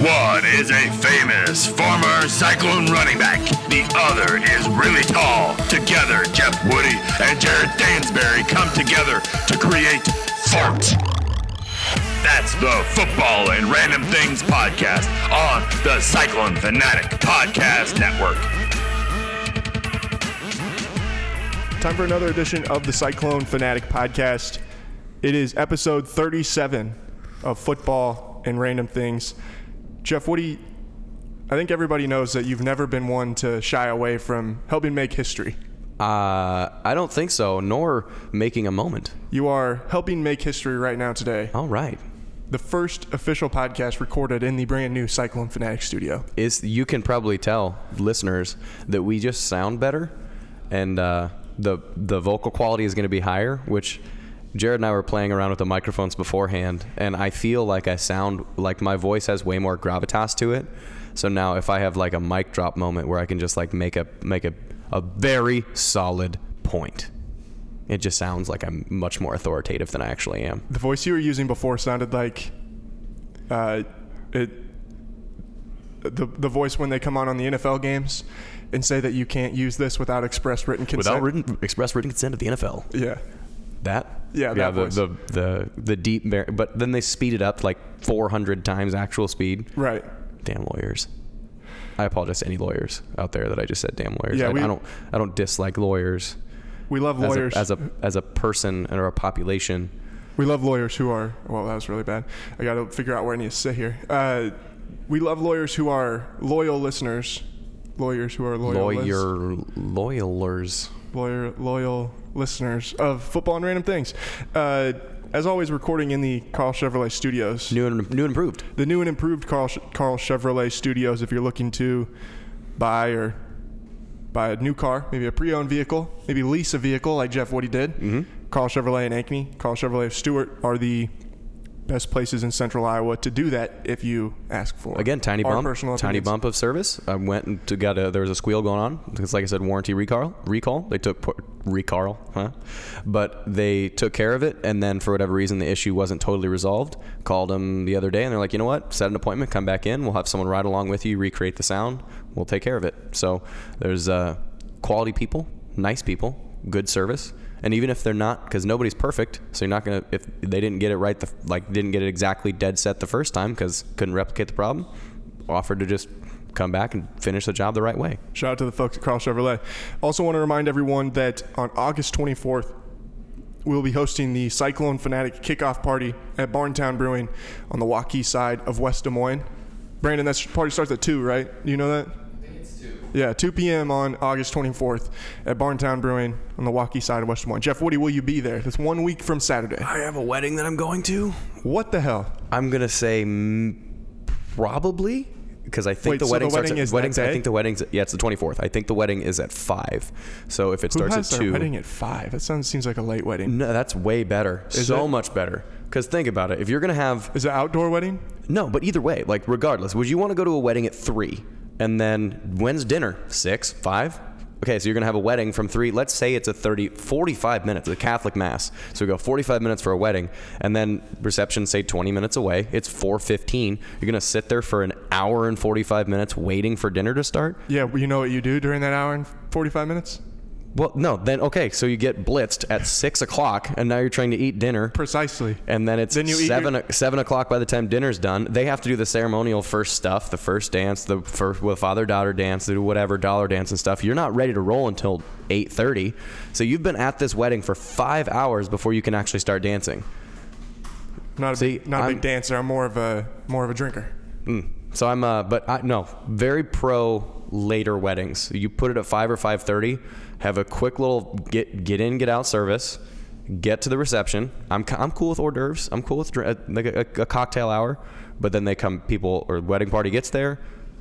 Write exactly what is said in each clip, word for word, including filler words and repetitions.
One is a famous former Cyclone running back. The other is really tall. Together, Jeff Woody and Jared Dansbury come together to create Fort. That's the Football and Random Things podcast on the Cyclone Fanatic Podcast Network. Time for another edition of the Cyclone Fanatic Podcast. It is episode thirty-seven of Football and Random Things. Jeff Woody, I think everybody knows that you've never been one to shy away from helping make history. Uh, I don't think so, nor making a moment. You are helping make history right now today. All right. The first official podcast recorded in the brand new Cyclone Fanatic studio. Is you can probably tell listeners that we just sound better, and uh, the the vocal quality is going to be higher, which Jared and I were playing around with the microphones beforehand, and I feel like I sound like my voice has way more gravitas to it. So now if I have like a mic drop moment where I can just like make a make a, a very solid point, it just sounds like I'm much more authoritative than I actually am. The voice you were using before sounded like uh, it. The the voice when they come on on the N F L games and say that you can't use this without express written consent. Without written express written consent of the N F L. Yeah. That? Yeah, that yeah, the, voice. the the the deep, but then they speed it up to like four hundred times actual speed. Right. Damn lawyers. I apologize to any lawyers out there that I just said damn lawyers. Yeah, I, we, I don't I don't dislike lawyers. We love lawyers as a, as a as a person or a population. We love lawyers who are well. That was really bad. I got to figure out where I need to sit here. Uh, we love lawyers who are loyal listeners. Lawyers who are loyal. Lawyer loyalers. Lawyer loyal listeners of Football and Random Things. Uh, as always, recording in the Carl Chevrolet Studios. New and new and improved. The new and improved Carl Carl Chevrolet Studios. If you're looking to buy or buy a new car, maybe a pre-owned vehicle, maybe lease a vehicle like Jeff Woody did. Mm-hmm. Carl Chevrolet in Ankeny, Carl Chevrolet of Stewart are the best places in central Iowa to do that if you ask for again tiny our bump personal tiny opinions. bump of service. I went and to got a there was a squeal going on because, like I said, warranty recall recall they took recall huh but they took care of it, and then for whatever reason the issue wasn't totally resolved. Called them the other day and they're like, you know what, set an appointment, come back in, we'll have someone ride along with you, recreate the sound, we'll take care of it. So there's uh quality people, nice people, good service. And even if they're not, because nobody's perfect, so you're not going to, if they didn't get it right, the, like didn't get it exactly dead set the first time because couldn't replicate the problem, offered to just come back and finish the job the right way. Shout out to the folks at Carl Chevrolet. Also want to remind everyone that on August twenty-fourth, we'll be hosting the Cyclone Fanatic Kickoff Party at Barntown Brewing on the Waukee side of West Des Moines. Brandon, that party starts at two, right? Do you know that? Yeah, two p.m. on August twenty-fourth at Barntown Brewing on the Waukee side of West Des Moines. Jeff Woody, will you be there? That's one week from Saturday. I have a wedding that I'm going to. What the hell? I'm going to say mm, probably, because I think Wait, the so wedding the wedding starts at, is weddings, that day? I think the wedding's, yeah, it's the twenty-fourth. I think the wedding is at five. So if it Who starts has at their two. wedding at five? That sounds seems like a late wedding. No, that's way better. Is so it? much better. Because think about it. If you're going to have. Is it an outdoor wedding? No, but either way, like regardless, would you want to go to a wedding at three? And then when's dinner? Six? Five? Okay, so you're going to have a wedding from three. Let's say it's a thirty, forty-five minutes, a Catholic Mass. So we go forty-five minutes for a wedding, and then reception, say twenty minutes away. It's four fifteen. You're going to sit there for an hour and forty-five minutes waiting for dinner to start? Yeah, well, you know what you do during that hour and forty-five minutes? Well, no, then, okay, so you get blitzed at six o'clock, and now you're trying to eat dinner. Precisely. And then it's Then you eat seven, your- seven o'clock by the time dinner's done. They have to do the ceremonial first stuff, the first dance, the first well, father-daughter dance, do whatever, dollar dance and stuff. You're not ready to roll until eight thirty. So you've been at this wedding for five hours before you can actually start dancing. Not a, See, big, not a I'm- big dancer. I'm more of a more of a drinker. Mm. So I'm, uh, but I, no, very pro later weddings. You put it at five or five thirty. Have a quick little get get in, get out service. Get to the reception. I'm I'm cool with hors d'oeuvres. I'm cool with dr- like a, a cocktail hour. But then they come, people or wedding party gets there.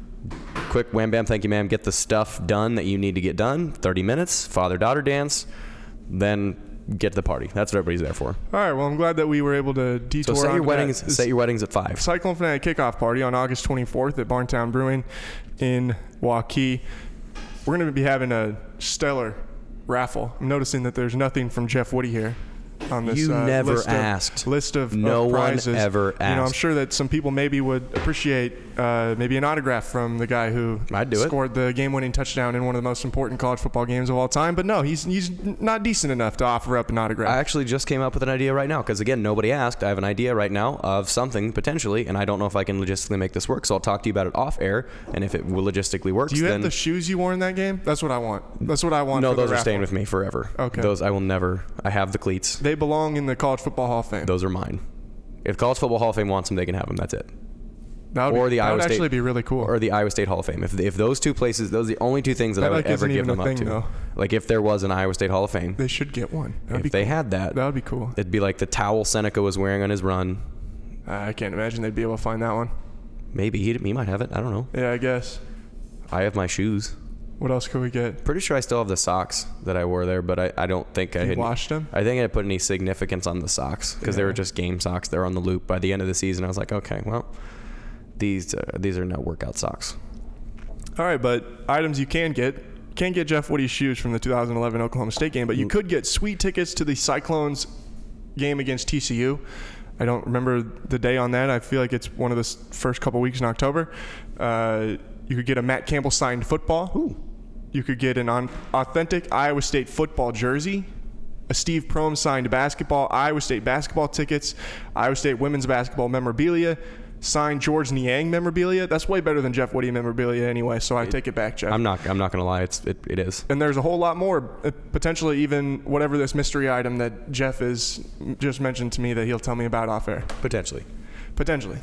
Quick wham bam, thank you ma'am. Get the stuff done that you need to get done. thirty minutes. Father daughter dance. Then get to the party. That's what everybody's there for. All right. Well, I'm glad that we were able to detour. So set your onto weddings. that. Set your weddings at five. Cyclone Fanatic Kickoff Party on August twenty-fourth at Barntown Brewing in Waukee. We're going to be having a stellar raffle. I'm noticing that there's nothing from Jeff Woody here. on this. You uh, never list asked. Of, list of no of prizes. one ever asked. You know, I'm sure that some people maybe would appreciate uh, maybe an autograph from the guy who I'd do scored it. the game-winning touchdown in one of the most important college football games of all time. But no, he's he's not decent enough to offer up an autograph. I actually just came up with an idea right now because, again, nobody asked. I have an idea right now of something potentially, and I don't know if I can logistically make this work, so I'll talk to you about it off air, and if it will logistically works, Do you then... have the shoes you wore in that game? That's what I want. That's what I want. No, for the those are raffle. staying with me forever. Okay. Those I will never... I have the cleats. They belong in the College Football Hall of Fame. Those are mine. If College Football Hall of Fame wants them, they can have them. That's it. That would or be, the that Iowa would State, actually be really cool. Or the Iowa State Hall of Fame. If if those two places, those are the only two things that, That, I would like, ever isn't give even them a up thing, to. though. Like if there was an Iowa State Hall of Fame, They should get one. That'd if be they cool. had that, That would be cool. it'd be like the towel Seneca was wearing on his run. Uh, I can't imagine they'd be able to find that one. Maybe he, he might have it. I don't know. Yeah, I guess. I have my shoes. What else could we get? Pretty sure I still have the socks that I wore there, but I, I don't think I You had washed them? I think I put any significance on the socks because they Yeah. were just game socks. They were on the loop. By the end of the season, I was like, okay, well, these uh, these are no workout socks. All right, but items you can get. Can't get Jeff Woody's shoes from the two thousand eleven Oklahoma State game, but you could get sweet tickets to the Cyclones game against T C U. I don't remember the day on that. I feel like it's one of the s- first couple weeks in October. Uh, you could get a Matt Campbell signed football. Ooh. You could get an on- authentic Iowa State football jersey, a Steve Prohm signed basketball, Iowa State basketball tickets, Iowa State women's basketball memorabilia, signed George Niang memorabilia. That's way better than Jeff Woody memorabilia anyway, so I take it back, Jeff. I'm not I'm not gonna lie. It's it, it is. And there's a whole lot more, uh, potentially even whatever this mystery item that Jeff is just mentioned to me that he'll tell me about off air. Potentially. Potentially.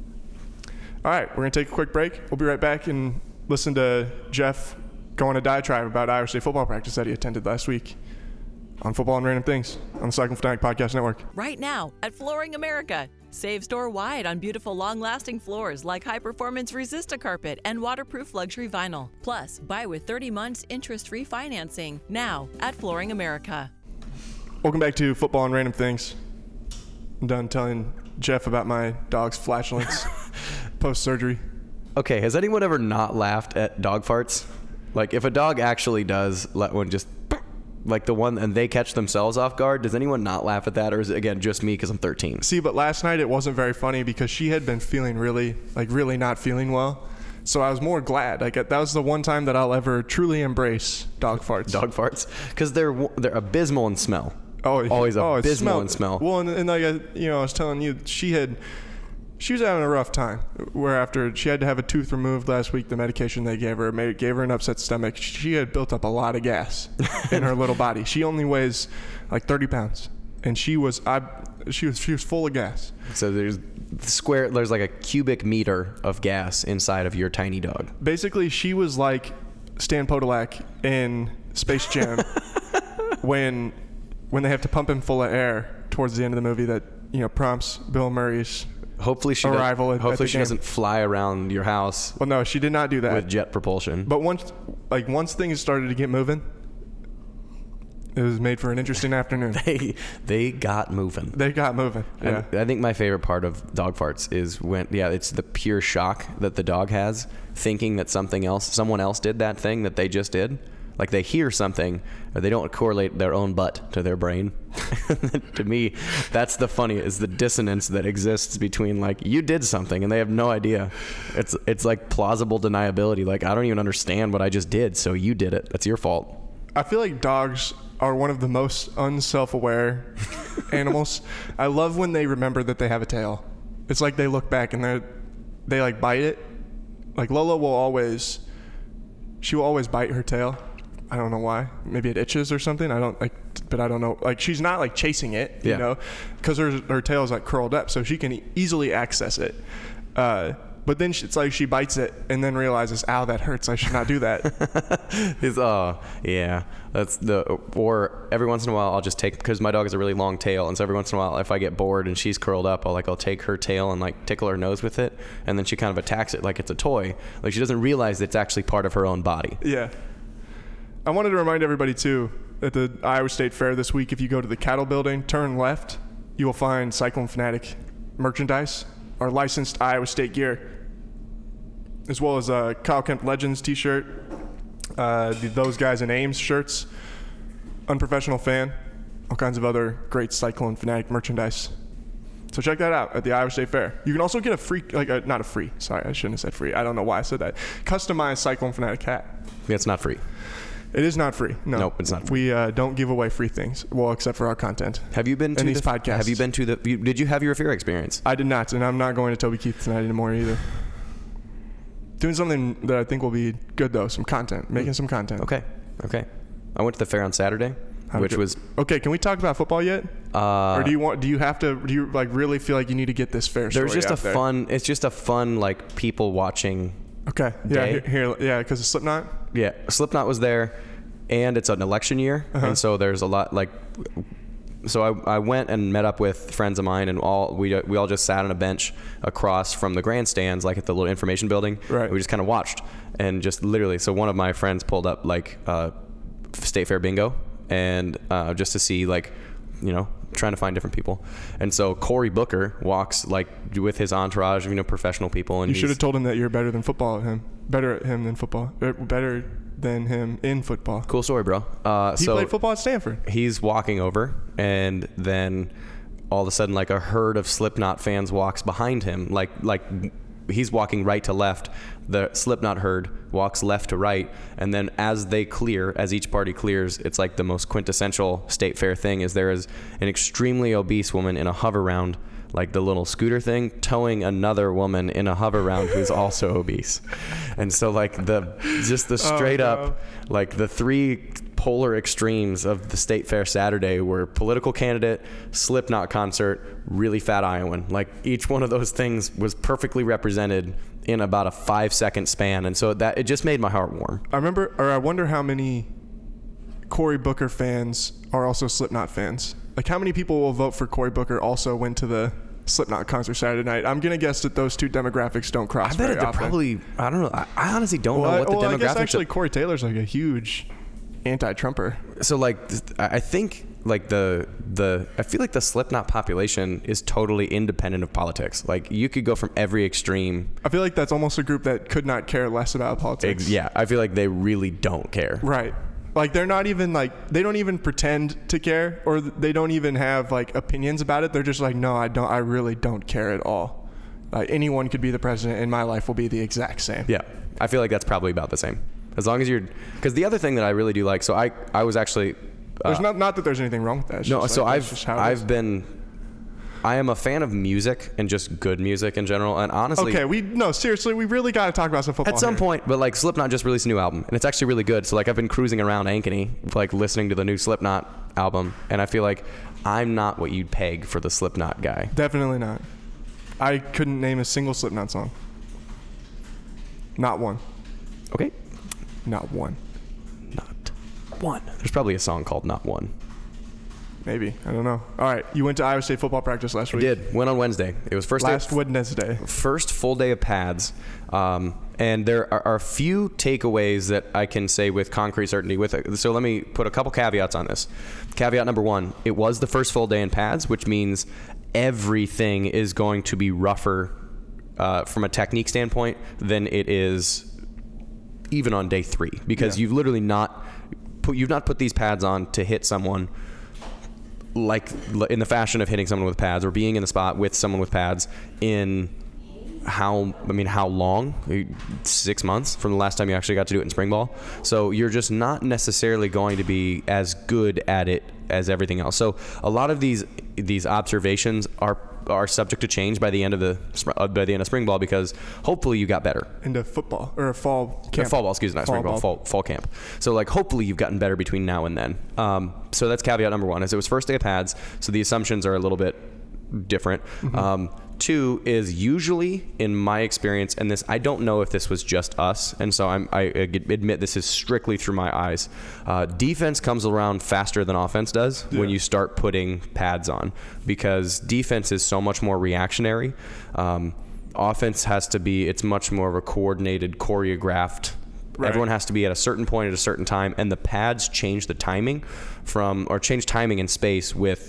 All right, we're going to take a quick break. We'll be right back and listen to Jeff go on a diatribe about Iowa State football practice that he attended last week on Football and Random Things on the Cyclone Fanatic Podcast Network. Right now at Flooring America. Save store-wide on beautiful, long-lasting floors like high-performance Resista-Carpet and waterproof luxury vinyl. Plus, buy with thirty months interest-free financing now at Flooring America. Welcome back to Football and Random Things. I'm done telling Jeff about my dog's flatulence post-surgery. Okay, has anyone ever not laughed at dog farts? Like if a dog actually does let one just like the one and they catch themselves off guard, does anyone not laugh at that, or is it again just me because I'm thirteen? See, but last night it wasn't very funny because she had been feeling really, like really not feeling well. So I was more glad. Like that was the one time that I'll ever truly embrace dog farts. Dog farts, because they're they're abysmal in smell. Oh, always oh, it abysmal smelled- in smell. Well, and, and like I, you know, I was telling you, she had, she was having a rough time. Where after she had to have a tooth removed last week, the medication they gave her made, gave her an upset stomach. She had built up a lot of gas in her little body. She only weighs like thirty pounds, and she was, I, she was, she was full of gas. So there's square. There's like a cubic meter of gas inside of your tiny dog. Basically, she was like Stan Podolak in Space Jam when when they have to pump him full of air towards the end of the movie that, you know, prompts Bill Murray's Hopefully she arrival does, at- at hopefully the she game. doesn't fly around your house Well, no, she did not do that. with jet propulsion. But once, like once things started to get moving, it was made for an interesting afternoon. they they got moving. They got moving. Yeah. And I think my favorite part of dog farts is when, yeah, it's the pure shock that the dog has, thinking that something else, someone else did that thing that they just did. Like they hear something, or they don't correlate their own butt to their brain. To me, that's the funny, is the dissonance that exists between like you did something and they have no idea. It's it's like plausible deniability. Like I don't even understand what I just did, so you did it. That's your fault. I feel like dogs are one of the most unself-aware animals. I love when they remember that they have a tail. It's like they look back and they they like bite it. Like Lola will always, she will always bite her tail. I don't know why. Maybe it itches or something. I don't like, but I don't know. Like she's not like chasing it, you Yeah. know, because her her tail is like curled up, so she can e- easily access it. Uh, but then she, it's like she bites it and then realizes, "Ow, that hurts. I should not do that." It's oh yeah, that's the or every once in a while I'll just take, because my dog has a really long tail, and so every once in a while if I get bored and she's curled up, I'll like I'll take her tail and like tickle her nose with it, and then she kind of attacks it like it's a toy. Like she doesn't realize that it's actually part of her own body. Yeah. I wanted to remind everybody, too, at the Iowa State Fair this week, if you go to the Cattle Building, turn left, you will find Cyclone Fanatic merchandise, our licensed Iowa State gear, as well as a Kyle Kemp Legends t-shirt, uh, the Those Guys in Ames shirts, Unprofessional Fan all kinds of other great Cyclone Fanatic merchandise. So check that out at the Iowa State Fair. You can also get a free, like a, not a free, sorry, I shouldn't have said free. I don't know why I said that. Customized Cyclone Fanatic hat. Yeah, it's not free. It is not free. No. Nope, it's not free. We uh, don't give away free things. Well, except for our content. Have you been to and these the, podcasts? Have you been to the, you, did you have your Fear experience? I did not, and I'm not going to Toby Keith tonight anymore either. Doing something that I think will be good though, some content, making some content. Okay, okay. I went to the fair on Saturday, How which did- was Okay, can we talk about football yet? Uh, or do you want? Do you have to? Do you like really feel like you need to get this fair story there's just a out there? fun. It's just a fun like people watching. Okay. Yeah. day. Here, here. Yeah. Because of Slipknot. Yeah, Slipknot was there, and it's an election year, Uh-huh. and so there's a lot like. So I, I went and met up with friends of mine, and all we we all just sat on a bench across from the grandstands, like at the little information building. Right. We just kind of watched, and just literally. So one of my friends pulled up like uh, State Fair bingo, and uh, just to see like, you know, trying to find different people. And so Cory Booker walks like with his entourage of, you know, professional people. And You he's- should have told him that you're better than football at him. Better at him than football. Er, Better than him in football. Cool story, bro. Uh, He so played football at Stanford. he's walking over, and then all of a sudden, like a herd of Slipknot fans walks behind him. Like like he's walking right to left. The Slipknot herd walks left to right, and then as they clear, as each party clears, it's like the most quintessential State Fair thing is there is an extremely obese woman in a hover-round, like the little scooter thing, towing another woman in a hover-round who's also obese. And so like the just the straight no. up, like the three polar extremes of the State Fair Saturday were political candidate, Slipknot concert, really fat Iowan. Like each one of those things was perfectly represented in about a five second span. And so that it just made my heart warm. I remember, or I wonder how many Cory Booker fans are also Slipknot fans. Like how many people will vote for Cory Booker also went to the Slipknot concert Saturday night? I'm gonna guess that those two demographics don't cross I bet very it often. probably, I don't know. I, I honestly don't well, know what the well, I guess demographics actually are. Corey Taylor's like a huge anti-Trumper. So like, th- I think like the the I feel like the Slipknot population is totally independent of politics. Like you could go from every extreme. I feel like that's almost a group that could not care less about politics. Ex- yeah, I feel like they really don't care. Right. Like they're not even like they don't even pretend to care, or they don't even have like opinions about it. They're just like, no, I don't. I really don't care at all. Like anyone could be the president, and my life will be the exact same. Yeah, I feel like that's probably about the same. As long as you're, because the other thing that I really do like, so I I was actually. There's uh, not not that there's anything wrong with that. It's No, just so like, that's I've just how it is. I've been, I am a fan of music and just good music in general. And honestly, Okay, we no seriously, we really got to talk about some football. at some here. point, but like Slipknot just released a new album and it's actually really good. So like I've been cruising around Ankeny, like listening to the new Slipknot album, and I feel like I'm not what you'd peg for the Slipknot guy. Definitely not. I couldn't name a single Slipknot song. Not one. Okay, Not one. not one. There's probably a song called Not One. Maybe. I don't know. All right, you went to Iowa State football practice last I week. did. Went on Wednesday. It was first Last day, Wednesday. first full day of pads, um, and there are, are a few takeaways that I can say with concrete certainty. With it. So let me put a couple caveats on this. Caveat number one: it was the first full day in pads, which means everything is going to be rougher uh, from a technique standpoint than it is even on day three, because Yeah. you've literally not put you've not put these pads on to hit someone like in the fashion of hitting someone with pads or being in the spot with someone with pads in how I mean how long six months from the last time you actually got to do it in spring ball. So you're just not necessarily going to be as good at it as everything else. So a lot of these these observations are are subject to change by the end of the uh, by the end of spring ball, because hopefully you got better. Into football or fall camp. Uh, fall ball, excuse me, not Fall spring ball, ball. fall, fall camp. So like hopefully you've gotten better between now and then. Um, so that's caveat number one, is it was first day of pads, so the assumptions are a little bit different. Mm-hmm. Um, two is usually, in my experience, and this I don't know if this was just us, and so I'm, I admit this is strictly through my eyes. Uh, defense comes around faster than offense does when Yeah. you start putting pads on, because defense is so much more reactionary. Um, offense has to be, it's much more of a coordinated, choreographed. Right. Everyone has to be at a certain point at a certain time, and the pads change the timing from, or change timing and space with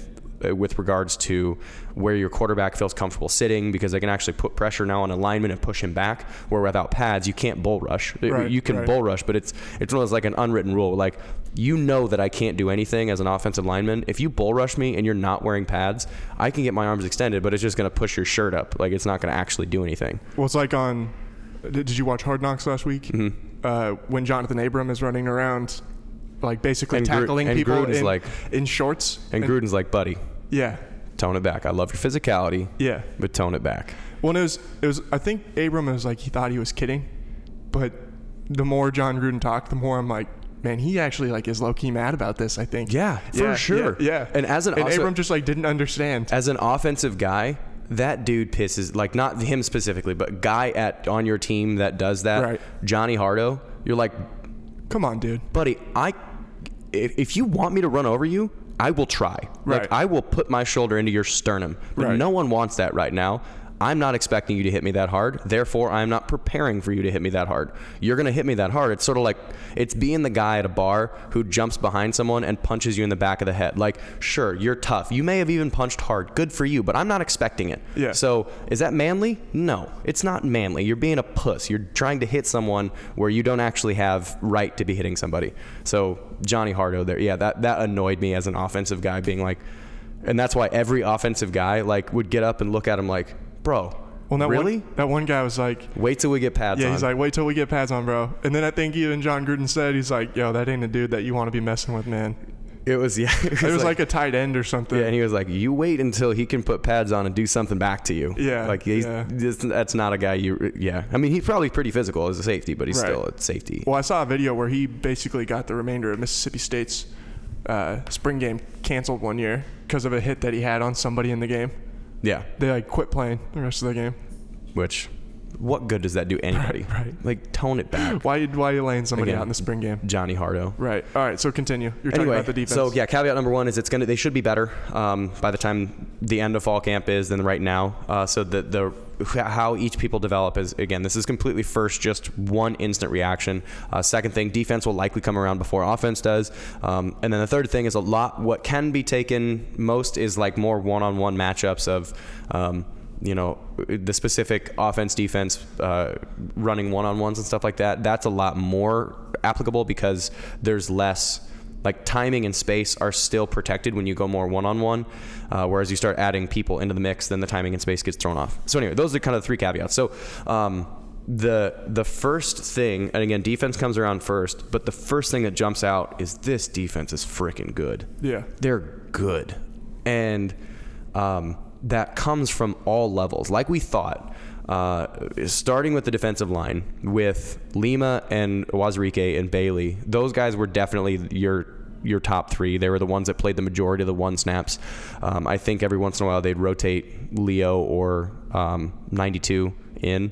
with regards to where your quarterback feels comfortable sitting, because they can actually put pressure now on a lineman and push him back, where without pads, you can't bull rush. Right, you can right. bull rush, but it's it's one of those like an unwritten rule. Like, you know that I can't do anything as an offensive lineman. If you bull rush me and you're not wearing pads, I can get my arms extended, but it's just going to push your shirt up. Like, it's not going to actually do anything. Well, it's like on, did you watch Hard Knocks last week? Mm-hmm. Uh, when Jonathan Abram is running around, like basically And Gru- tackling and people Gruden's in, like- in shorts. And Gruden's like, buddy, Yeah. tone it back. I love your physicality, Yeah. but tone it back. Well, it was, it was, I think Abram was like, he thought he was kidding, but the more John Gruden talked, the more I'm like, man, he actually like is low key mad about this, I think. Yeah, for Yeah, sure. Yeah, yeah. And as an and also- Abram just like didn't understand. As an offensive guy, that dude pisses, like, not him specifically, but guy at on your team that does that, Right. Johnny Hardo, you're like, Come on, dude. buddy, I if, if you want me to run over you, I will try. Right. Like, I will put my shoulder into your sternum. But Right. no one wants that right now. I'm not expecting you to hit me that hard. Therefore, I'm not preparing for you to hit me that hard. You're going to hit me that hard. It's sort of like, it's being the guy at a bar who jumps behind someone and punches you in the back of the head. Like, sure, you're tough. You may have even punched hard. Good for you, but I'm not expecting it. Yeah. So, is that manly? No, it's not manly. You're being a puss. You're trying to hit someone where you don't actually have right to be hitting somebody. So, Johnny Hardo there, yeah, that, that annoyed me as an offensive guy, being like, and that's why every offensive guy, like, would get up and look at him like, bro, Well, that really? One, that one guy was like, Wait till we get pads yeah, on. he's like, wait till we get pads on, bro. And then I think even John Gruden said, he's like, yo, that ain't a dude that you want to be messing with, man. it was, yeah. It was, It was like, a tight end or something. yeah, and he was like, you wait until he can put pads on and do something back to you. Yeah, Like, he's, yeah. this- that's not a guy you, yeah. I mean, he's probably pretty physical as a safety, but he's Right. still a safety. Well, I saw a video where he basically got the remainder of Mississippi State's uh, spring game canceled one year because of a hit that he had on somebody in the game. Yeah. They like quit playing the rest of the game. Which, what good does that do anybody? Right, right. Like, tone it back. Why why are you laying somebody Again, out in the spring game? Johnny Hardo. Right. All right. So continue. You're talking Anyway, about the defense. so yeah, caveat number one is it's gonna they should be better um, by the time the end of fall camp is than right now. Uh, so the the how each people develop is, again, this is completely first just one instant reaction. Uh, second thing, defense will likely come around before offense does. Um, and then the third thing is a lot. What can be taken most is like more one-on-one matchups of. Um, you know, the specific offense, defense, uh, running one-on-ones and stuff like that, that's a lot more applicable because there's less, like, timing and space are still protected when you go more one-on-one, uh, whereas you start adding people into the mix, then the timing and space gets thrown off. So anyway, those are kind of the three caveats. So um, the the first thing, and again, defense comes around first, but the first thing that jumps out is this defense is freaking good. Yeah. They're good. And um, that comes from all levels. Like we thought, uh, starting with the defensive line, with Lima and Wazirike and Bailey, those guys were definitely your your top three. They were the ones that played the majority of the one snaps. Um, I think every once in a while they'd rotate Leo or um, ninety-two in.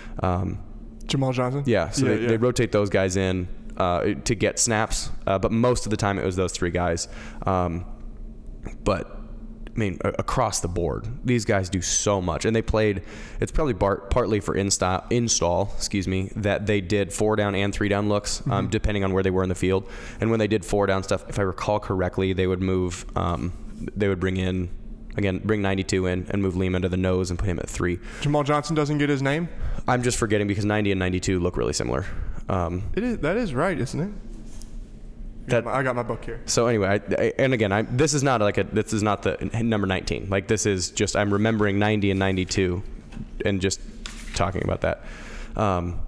Um, Jamal Johnson? yeah, so yeah, they, yeah. they rotate those guys in uh, to get snaps, uh, but most of the time it was those three guys. Um, but I mean, a- across the board, these guys do so much, and they played. It's probably bar- partly for install, install, excuse me, that they did four down and three down looks, um, Mm-hmm. depending on where they were in the field. And when they did four down stuff, if I recall correctly, they would move. Um, they would bring in, again, bring ninety-two in and move Lima to the nose and put him at three. Jamal Johnson doesn't get his name? I'm just forgetting because ninety and ninety-two look really similar. Um, It is. That is right, isn't it? I got That- my- I got my book here. So anyway, I, I, and again, I, this is not like a this is not the number nineteen. Like, this is just I'm remembering ninety and ninety-two, and just talking about that. Um,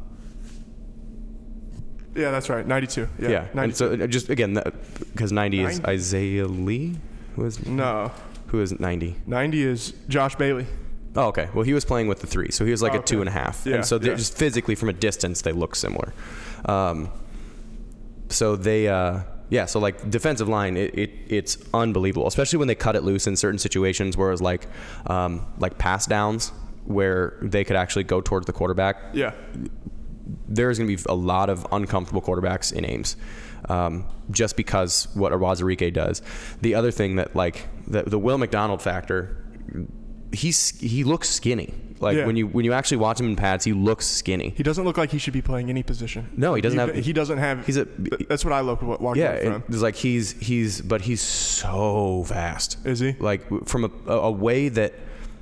Yeah, that's right. ninety-two. Yeah. yeah, and ninety-two. so uh, just again, because ninety is ninety. Isaiah Lee, who is no. who is ninety? ninety is Josh Bailey. Oh, okay. Well, he was playing with the three, so he was like Oh, a okay. two and a half. Yeah, and so they're yeah. just physically from a distance, they look similar. Um, so they, uh, yeah, so like defensive line, it, it it's unbelievable, especially when they cut it loose in certain situations where it was like, um, like pass downs where they could actually go towards the quarterback. Yeah. There's going to be a lot of uncomfortable quarterbacks in Ames, um, just because what Wazirike does. The other thing that, like, the, the Will McDonald factor, he's he looks skinny. Like Yeah. when you when you actually watch him in pads, he looks skinny. He doesn't look like he should be playing any position. No, he doesn't he, have. He doesn't have. He's a. That's what I look at watching Yeah, from. it's like he's he's, but he's so fast. Is he? Like from a a way that.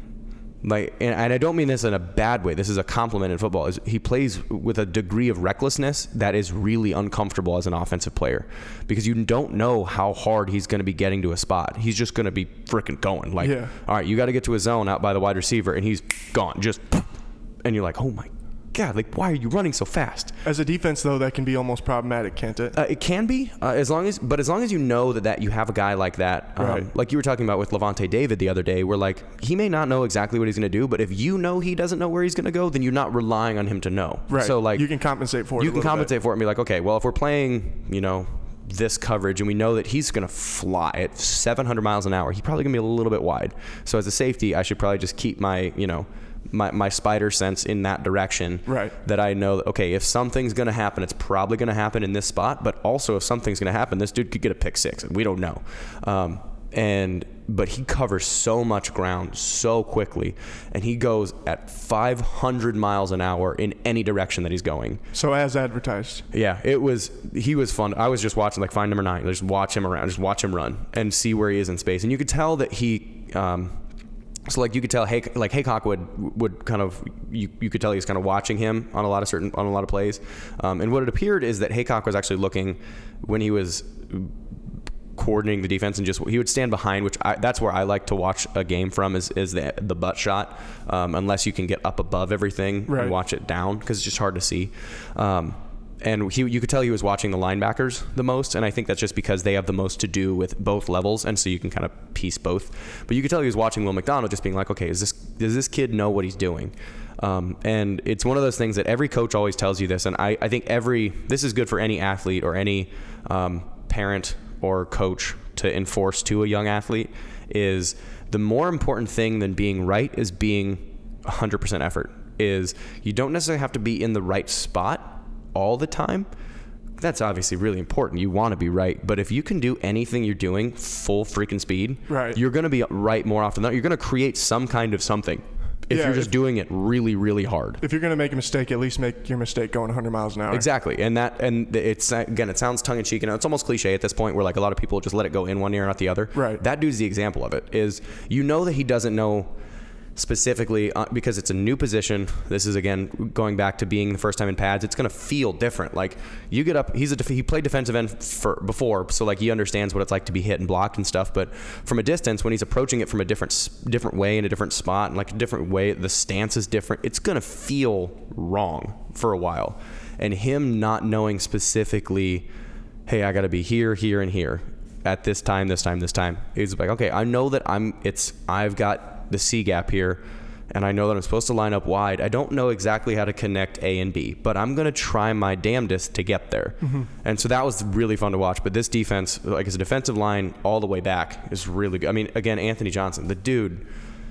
Like, and, and I don't mean this in a bad way. This is a compliment in football. Is he plays with a degree of recklessness that is really uncomfortable as an offensive player, because you don't know how hard he's going to be getting to a spot. He's just going to be freaking going. Like, yeah. all right, you got to get to a zone out by the wide receiver, and he's gone. Just, and you're like, oh my God, like, why are you running so fast? As a defense, though, that can be almost problematic, can't it? Uh, it can be, uh, as long as, but as long as you know that, that you have a guy like that, um, right. like you were talking about with Levante David the other day, where like he may not know exactly what he's going to do, but if you know he doesn't know where he's going to go, then you're not relying on him to know. Right. So like you can compensate for it. You a can little compensate bit. for it and be like, okay, well, if we're playing, you know, this coverage and we know that he's going to fly at seven hundred miles an hour, he's probably going to be a little bit wide. So as a safety, I should probably just keep my, you know, my, my spider sense in that direction. Right. That I know that, okay, if something's going to happen, it's probably going to happen in this spot, but also if something's going to happen, this dude could get a pick six and we don't know. Um, and, but he covers so much ground so quickly, and he goes at five hundred miles an hour in any direction that he's going. So as advertised. Yeah, it was, he was fun. I was just watching, like, find number nine, just watch him around, just watch him run and see where he is in space. And you could tell that he, um, so like you could tell, hey, like Haycock would would kind of you, you could tell he was kind of watching him on a lot of certain on a lot of plays, um, and what it appeared is that Haycock was actually looking when he was coordinating the defense, and just he would stand behind, which I, that's where I like to watch a game from is is the the butt shot, um, unless you can get up above everything right. and watch it down because it's just hard to see. Um, And he, you could tell he was watching the linebackers the most, and I think that's just because they have the most to do with both levels, and so you can kind of piece both. But you could tell he was watching Will McDonald, just being like, okay, is this does this kid know what he's doing? Um, and it's one of those things that every coach always tells you this, and I, I think every this is good for any athlete or any um, parent or coach to enforce to a young athlete, is the more important thing than being right is being one hundred percent effort. Is you don't necessarily have to be in the right spot all the time. That's obviously really important. You want to be right, but if you can do anything you're doing full freaking speed, right. you're going to be right more often than not. You're going to create some kind of something if yeah, you're just if, doing it really, really hard. If you're going to make a mistake, at least make your mistake going one hundred miles an hour. Exactly. And that, and it's, again, it sounds tongue in cheek, and it's almost cliche at this point where like a lot of people just let it go in one ear and not the other. Right. That dude's the example of it. Is you know that he doesn't know specifically uh, because it's a new position. This is again going back to being the first time in pads. It's going to feel different. Like you get up, he's a def- he played defensive end for before, so like he understands what it's like to be hit and blocked and stuff. But from a distance, when he's approaching it from a different different way in a different spot and like a different way, the stance is different. It's going to feel wrong for a while. And him not knowing specifically, hey, I got to be here, here, and here at this time, this time, this time. He's like, okay, I know that I'm. It's I've got the C gap here, and I know that I'm supposed to line up wide. I don't know exactly how to connect A and B, but I'm going to try my damnedest to get there. Mm-hmm. And so that was really fun to watch. But this defense, like as a defensive line all the way back, is really good. I mean, again, Anthony Johnson, the dude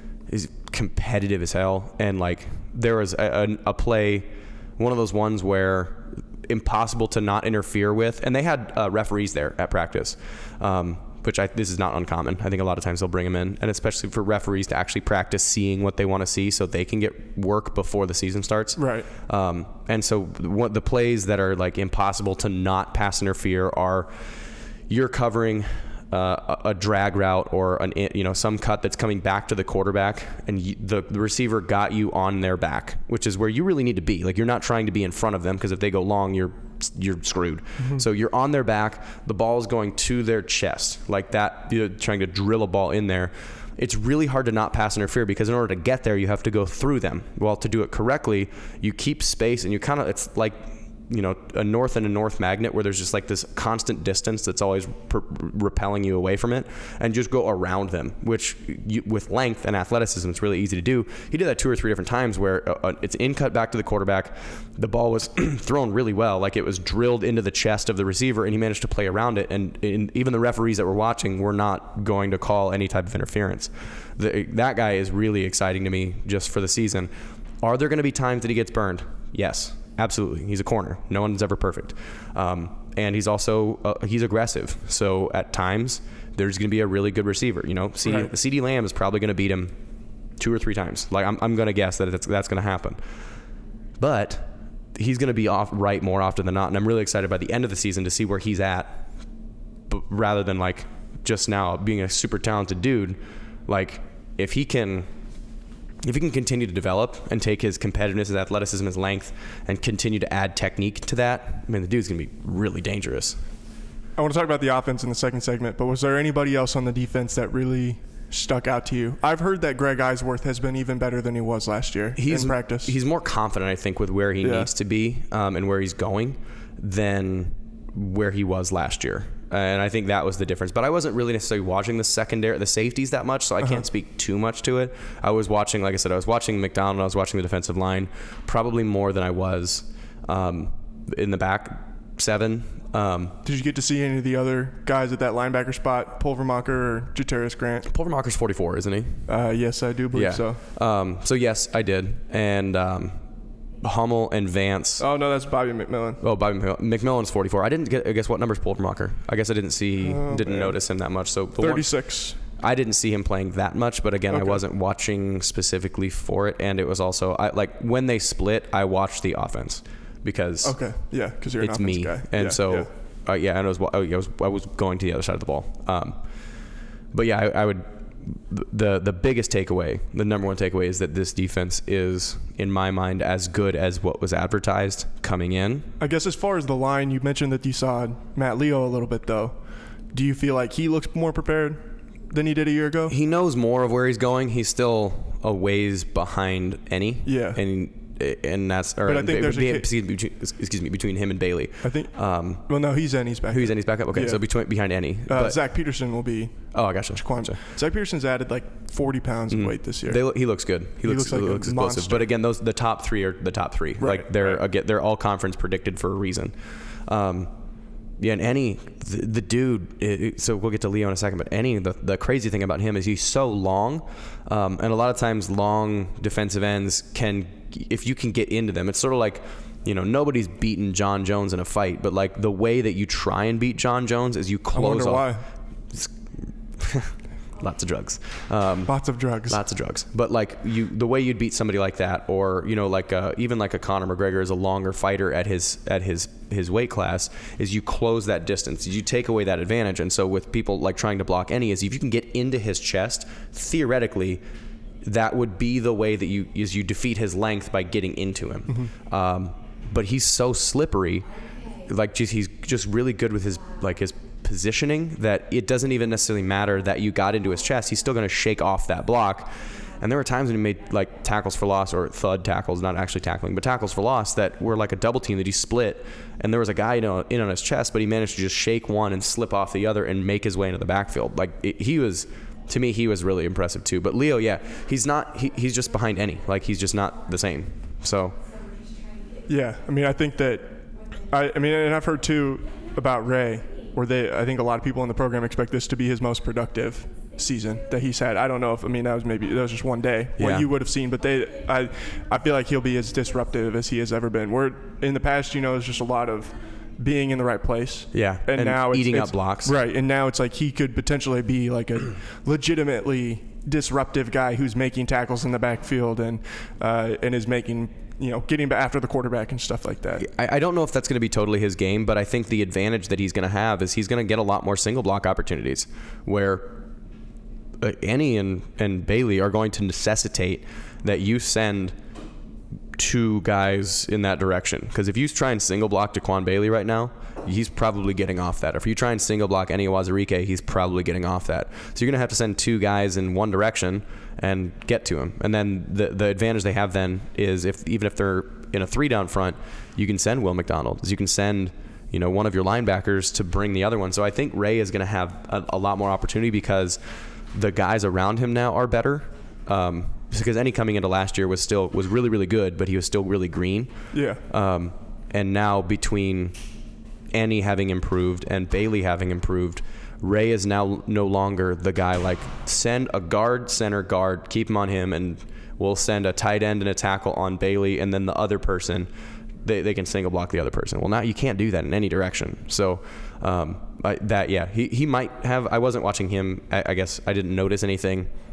is competitive as hell. And like there was a, a, a play, one of those ones where impossible to not interfere with, and they had uh, referees there at practice. Um, which I, this is not uncommon. I think a lot of times they'll bring them in, and especially for referees to actually practice seeing what they want to see so they can get work before the season starts. Right. Um, and so what the plays that are like impossible to not pass interfere are you're covering uh, a, a drag route or an you know some cut that's coming back to the quarterback, and you, the, the receiver got you on their back, which is where you really need to be. Like you're not trying to be in front of them because if they go long, you're you're screwed. Mm-hmm. So you're on their back, the ball is going to their chest like that, you're trying to drill a ball in there. It's really hard to not pass interfere because in order to get there, you have to go through them. Well, to do it correctly, you keep space and you kind of, it's like, you know, a north and a north magnet where there's just like this constant distance that's always per- repelling you away from it, and just go around them, which you, with length and athleticism, it's really easy to do. He did that two or three different times where uh, it's in cut back to the quarterback. The ball was thrown really well, like it was drilled into the chest of the receiver, and he managed to play around it. And, and even the referees that were watching were not going to call any type of interference. The, that guy is really exciting to me just for the season. Are there going to be times that he gets burned? Yes. Absolutely. He's a corner. No one's ever perfect. Um, and he's also, uh, he's aggressive. So at times there's going to be a really good receiver. You know, C D, right. C D Lamb is probably going to beat him two or three times. Like I'm, I'm gonna guess that that's that's gonna happen. But he's gonna be off right more often than not, and I'm really excited by the end of the season to see where he's at, but rather than like just now being a super talented dude. Like if he can. If he can continue to develop and take his competitiveness, his athleticism, his length, and continue to add technique to that, I mean, the dude's going to be really dangerous. I want to talk about the offense in the second segment, but was there anybody else on the defense that really stuck out to you? I've heard that Greg Eisworth has been even better than he was last year he's, in practice. He's more confident, I think, with where he yeah. needs to be um, and where he's going than where he was last year. And I think that was the difference. But I wasn't really necessarily watching the secondary, the safeties that much, so I uh-huh. can't speak too much to it. I was watching, like I said, I was watching McDonald, I was watching the defensive line, probably more than I was um, in the back seven. Um, Did you get to see any of the other guys at that linebacker spot, Pulvermacher or Jatarius Grant? Pulvermacher's forty-four, isn't he? Uh, yes, I do believe yeah. so. Um, so, yes, I did. And um, Hummel and Vance. Oh, no, that's Bobby McMillan. Oh, Bobby McMillan. McMillan's forty-four. I didn't get, I guess, what number's Pulvermacher? I guess I didn't see, oh, didn't man. notice him that much. So thirty-six. One, I didn't see him playing that much, but again, okay. I wasn't watching specifically for it. And it was also, I, like, when they split, I watched the offense because okay, yeah, because you're an it's offense me. guy. And yeah, so, yeah. Uh, yeah, and I was, oh, yeah, I was, I was going to the other side of the ball. Um, but yeah, I, I would. The the biggest takeaway, the number one takeaway, is that this defense is, in my mind, as good as what was advertised coming in. I guess as far as the line, you mentioned that you saw Matt Leo a little bit, though. Do you feel like he looks more prepared than he did a year ago? He knows more of where he's going. He's still a ways behind any. Yeah. And and that's or but I think there's be, a excuse, me, between, excuse me between him and Bailey. I think. Um, well, no, he's Ennie's back. Who's Ennie's backup? Okay, yeah. so between behind Ennie. Uh, but, Zach Peterson will be. Oh, I gotcha. Gotcha. Zach Peterson's added like forty pounds of mm-hmm. weight this year. They, he looks good. He, he looks, looks like looks a explosive. monster. But again, those the top three are the top three. Right, like they're right. again, they're all conference predicted for a reason. Um, yeah, and Ennie, the, the dude. It, it, so we'll get to Leo in a second. But Ennie, the the crazy thing about him is he's so long, um, and a lot of times long defensive ends can, if you can get into them, it's sort of like. You know, nobody's beaten John Jones in a fight, but like the way that you try and beat John Jones is you close I wonder off. Why. Lots of drugs. Um, lots of drugs. Lots of drugs. But like you, the way you'd beat somebody like that, or you know, like uh, even like a Conor McGregor is a longer fighter at his at his his weight class, is you close that distance. You take away that advantage. And so with people like trying to block Ennie, is if you can get into his chest, theoretically. That would be the way that you is you defeat his length by getting into him. Mm-hmm. Um, but he's so slippery, like just, he's just really good with his like his positioning that it doesn't even necessarily matter that you got into his chest. He's still going to shake off that block. And there were times when he made like tackles for loss or thud tackles, not actually tackling, but tackles for loss that were like a double team that he split. And there was a guy you know, in on his chest, but he managed to just shake one and slip off the other and make his way into the backfield. Like it, he was. To me, he was really impressive too. But Leo, yeah, he's not. He, he's just behind Ennie. Like he's just not the same. So. Yeah, I mean, I think that. I, I mean, and I've heard too about Ray, where they. I think a lot of people in the program expect this to be his most productive season that he's had. I don't know if I mean that was maybe that was just one day what yeah. you would have seen, but they. I, I feel like he'll be as disruptive as he has ever been. Where in the past, you know, it's just a lot of. Being in the right place. Yeah. And, and now it's, eating it's, up blocks. Right. And now it's like he could potentially be like a legitimately disruptive guy who's making tackles in the backfield and uh, and is making, you know, getting after the quarterback and stuff like that. I, I don't know if that's going to be totally his game, but I think the advantage that he's going to have is he's going to get a lot more single block opportunities where uh, Ennie and, and Bailey are going to necessitate that you send two guys in that direction. Because if you try and single block Daquan Bailey right now, he's probably getting off that. Or if you try and single block Ennie Wazirike, he's probably getting off that. So you're going to have to send two guys in one direction and get to him. And then the the advantage they have then is if even if they're in a three down front, you can send Will McDonald. You can send you know one of your linebackers to bring the other one. So I think Ray is going to have a, a lot more opportunity because the guys around him now are better. Um, because Ennie coming into last year was still was really really good, but he was still really green. Yeah. Um, and now between Ennie having improved and Bailey having improved, Ray is now no longer the guy like send a guard, center guard, keep him on him, and we'll send a tight end and a tackle on Bailey, and then the other person they they can single block the other person. Well, now you can't do that in any direction. So um, I, that yeah, he he might have. I wasn't watching him. I, I guess I didn't notice anything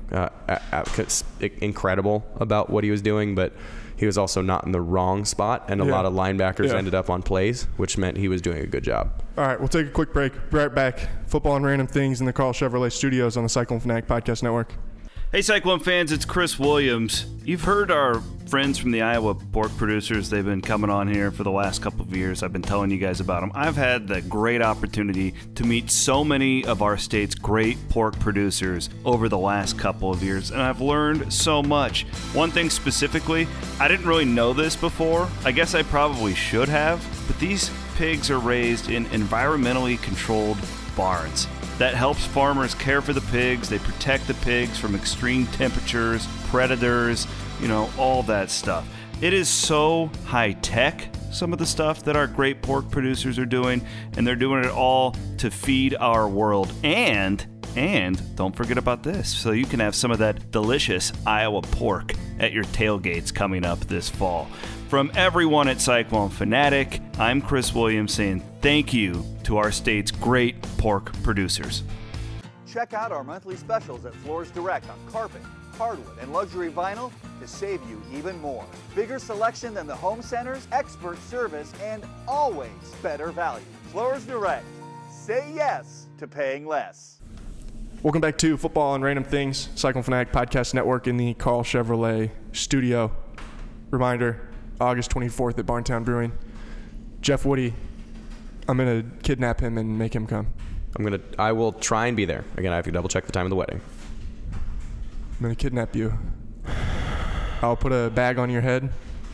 uh, incredible about what he was doing, but he was also not in the wrong spot, and a yeah. lot of linebackers yeah. ended up on plays, which meant he was doing a good job. All right, we'll take a quick break. Right back. Football and Random Things in the Carl Chevrolet Studios on the Cyclone Fanatic Podcast Network. Hey, Cyclone fans, it's Chris Williams. You've heard our friends from the Iowa pork producers. They've been coming on here for the last couple of years. I've been telling you guys about them. I've had the great opportunity to meet so many of our state's great pork producers over the last couple of years, and I've learned so much. One thing specifically, I didn't really know this before. I guess I probably should have, but these pigs are raised in environmentally controlled barns. That helps farmers care for the pigs. They protect the pigs from extreme temperatures, predators, you know, all that stuff. It is so high-tech, some of the stuff that our great pork producers are doing, and they're doing it all to feed our world. And, and don't forget about this, so you can have some of that delicious Iowa pork at your tailgates coming up this fall. From everyone at Cyclone Fanatic, I'm Chris Williams saying thank you to our state's great pork producers. Check out our monthly specials at Floors Direct on carpet, hardwood, and luxury vinyl to save you even more. Bigger selection than the home centers, expert service, and always better value. Floors Direct. Say yes to paying less. Welcome back to Football and Random Things, Cyclone Fanatic Podcast Network in the Carl Chevrolet Studio. Reminder, August twenty-fourth at Barntown Brewing. Jeff Woody, I'm going to kidnap him and make him come. I'm going to, I will try and be there. Again, I have to double check the time of the wedding. I'm going to kidnap you. I'll put a bag on your head.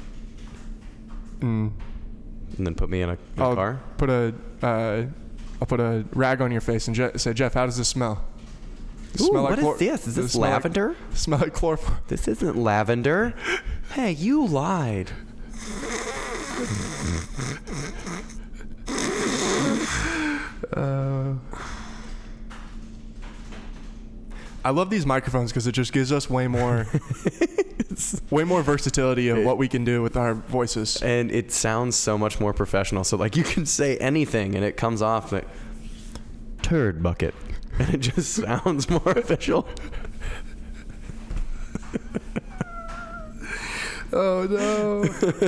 And, and then put me in a, in a I'll car? Put a, uh, I'll put a rag on your face and Je- say, Jeff, how does this smell? Ooh, smell what like is chlor- this? Is this smell lavender? Like, smell like chloroform. This isn't lavender. Hey, you lied. uh, I love these microphones because it just gives us way more, way more versatility of what we can do with our voices. And it sounds so much more professional. So like you can say anything and it comes off like turd bucket, and it just sounds more official. Oh no.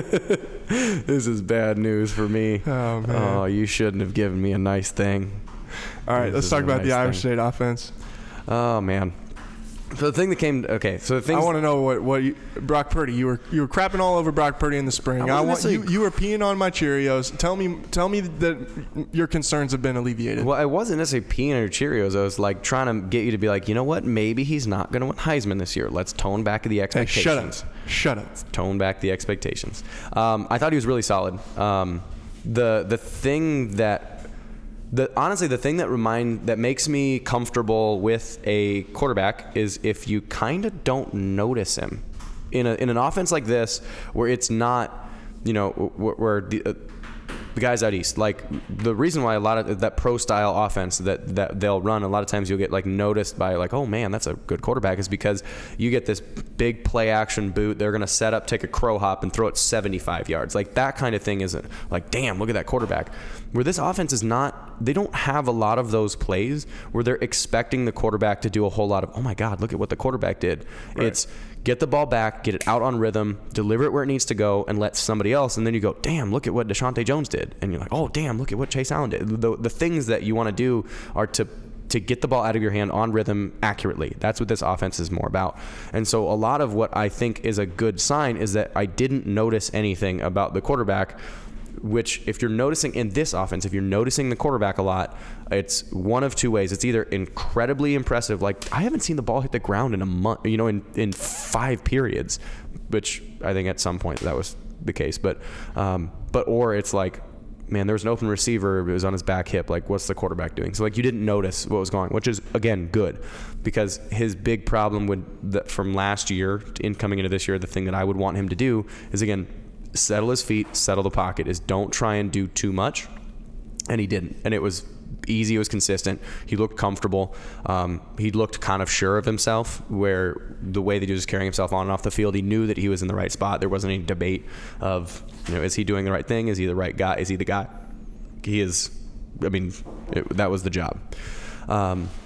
This is bad news for me. Oh man. Oh, you shouldn't have given me a nice thing. All right, This let's is talk a about nice the Irish thing. State offense. Oh man. So the thing that came okay, so the thing I want to know what what you, Brock Purdy. You were you were crapping all over Brock Purdy in the spring. I I, wasn't want you necessarily- you were peeing on my Cheerios. Tell me tell me that your concerns have been alleviated. Well, I wasn't necessarily peeing on your Cheerios. I was like trying to get you to be like, you know what? Maybe he's not going to win Heisman this year. Let's tone back the Hey, expectations. shut up. Shut up. Tone back the expectations. Um, I thought he was really solid. Um, the the thing that the honestly the thing that remind that makes me comfortable with a quarterback is if you kind of don't notice him in a in an offense like this where it's not, you know, where, where the uh, the guys out east, like the reason why a lot of that pro style offense that, that they'll run, a lot of times you'll get like noticed by like, oh man, that's a good quarterback, is because you get this big play action boot. They're going to set up, take a crow hop and throw it seventy-five yards. Like that kind of thing isn't like, damn, look at that quarterback. Where this offense is not, they don't have a lot of those plays where they're expecting the quarterback to do a whole lot of, oh my God, look at what the quarterback did. Right. It's get the ball back, get it out on rhythm, deliver it where it needs to go, and let somebody else. And then you go, damn, look at what Deshaunte Jones did. And you're like, oh, damn, look at what Chase Allen did. The, the things that you want to do are to to get the ball out of your hand on rhythm accurately. That's what this offense is more about. And so a lot of what I think is a good sign is that I didn't notice anything about the quarterback, which if you're noticing in this offense, if you're noticing the quarterback a lot, it's one of two ways. It's either incredibly impressive, like I haven't seen the ball hit the ground in a month, you know, in, in five periods, which I think at some point that was the case. But, um, but or it's like, man, there was an open receiver, it was on his back hip. Like, what's the quarterback doing? So like you didn't notice what was going on, which is again good, because his big problem would that from last year in coming into this year, the thing that I would want him to do is again, settle his feet, settle the pocket, is don't try and do too much. And he didn't. And it was easy. It was consistent. He looked comfortable. Um, he looked kind of sure of himself, where the way that he was carrying himself on and off the field, he knew that he was in the right spot. There wasn't any debate of, you know, is he doing the right thing? Is he the right guy? Is he the guy? He is. I mean, it, that was the job. Um,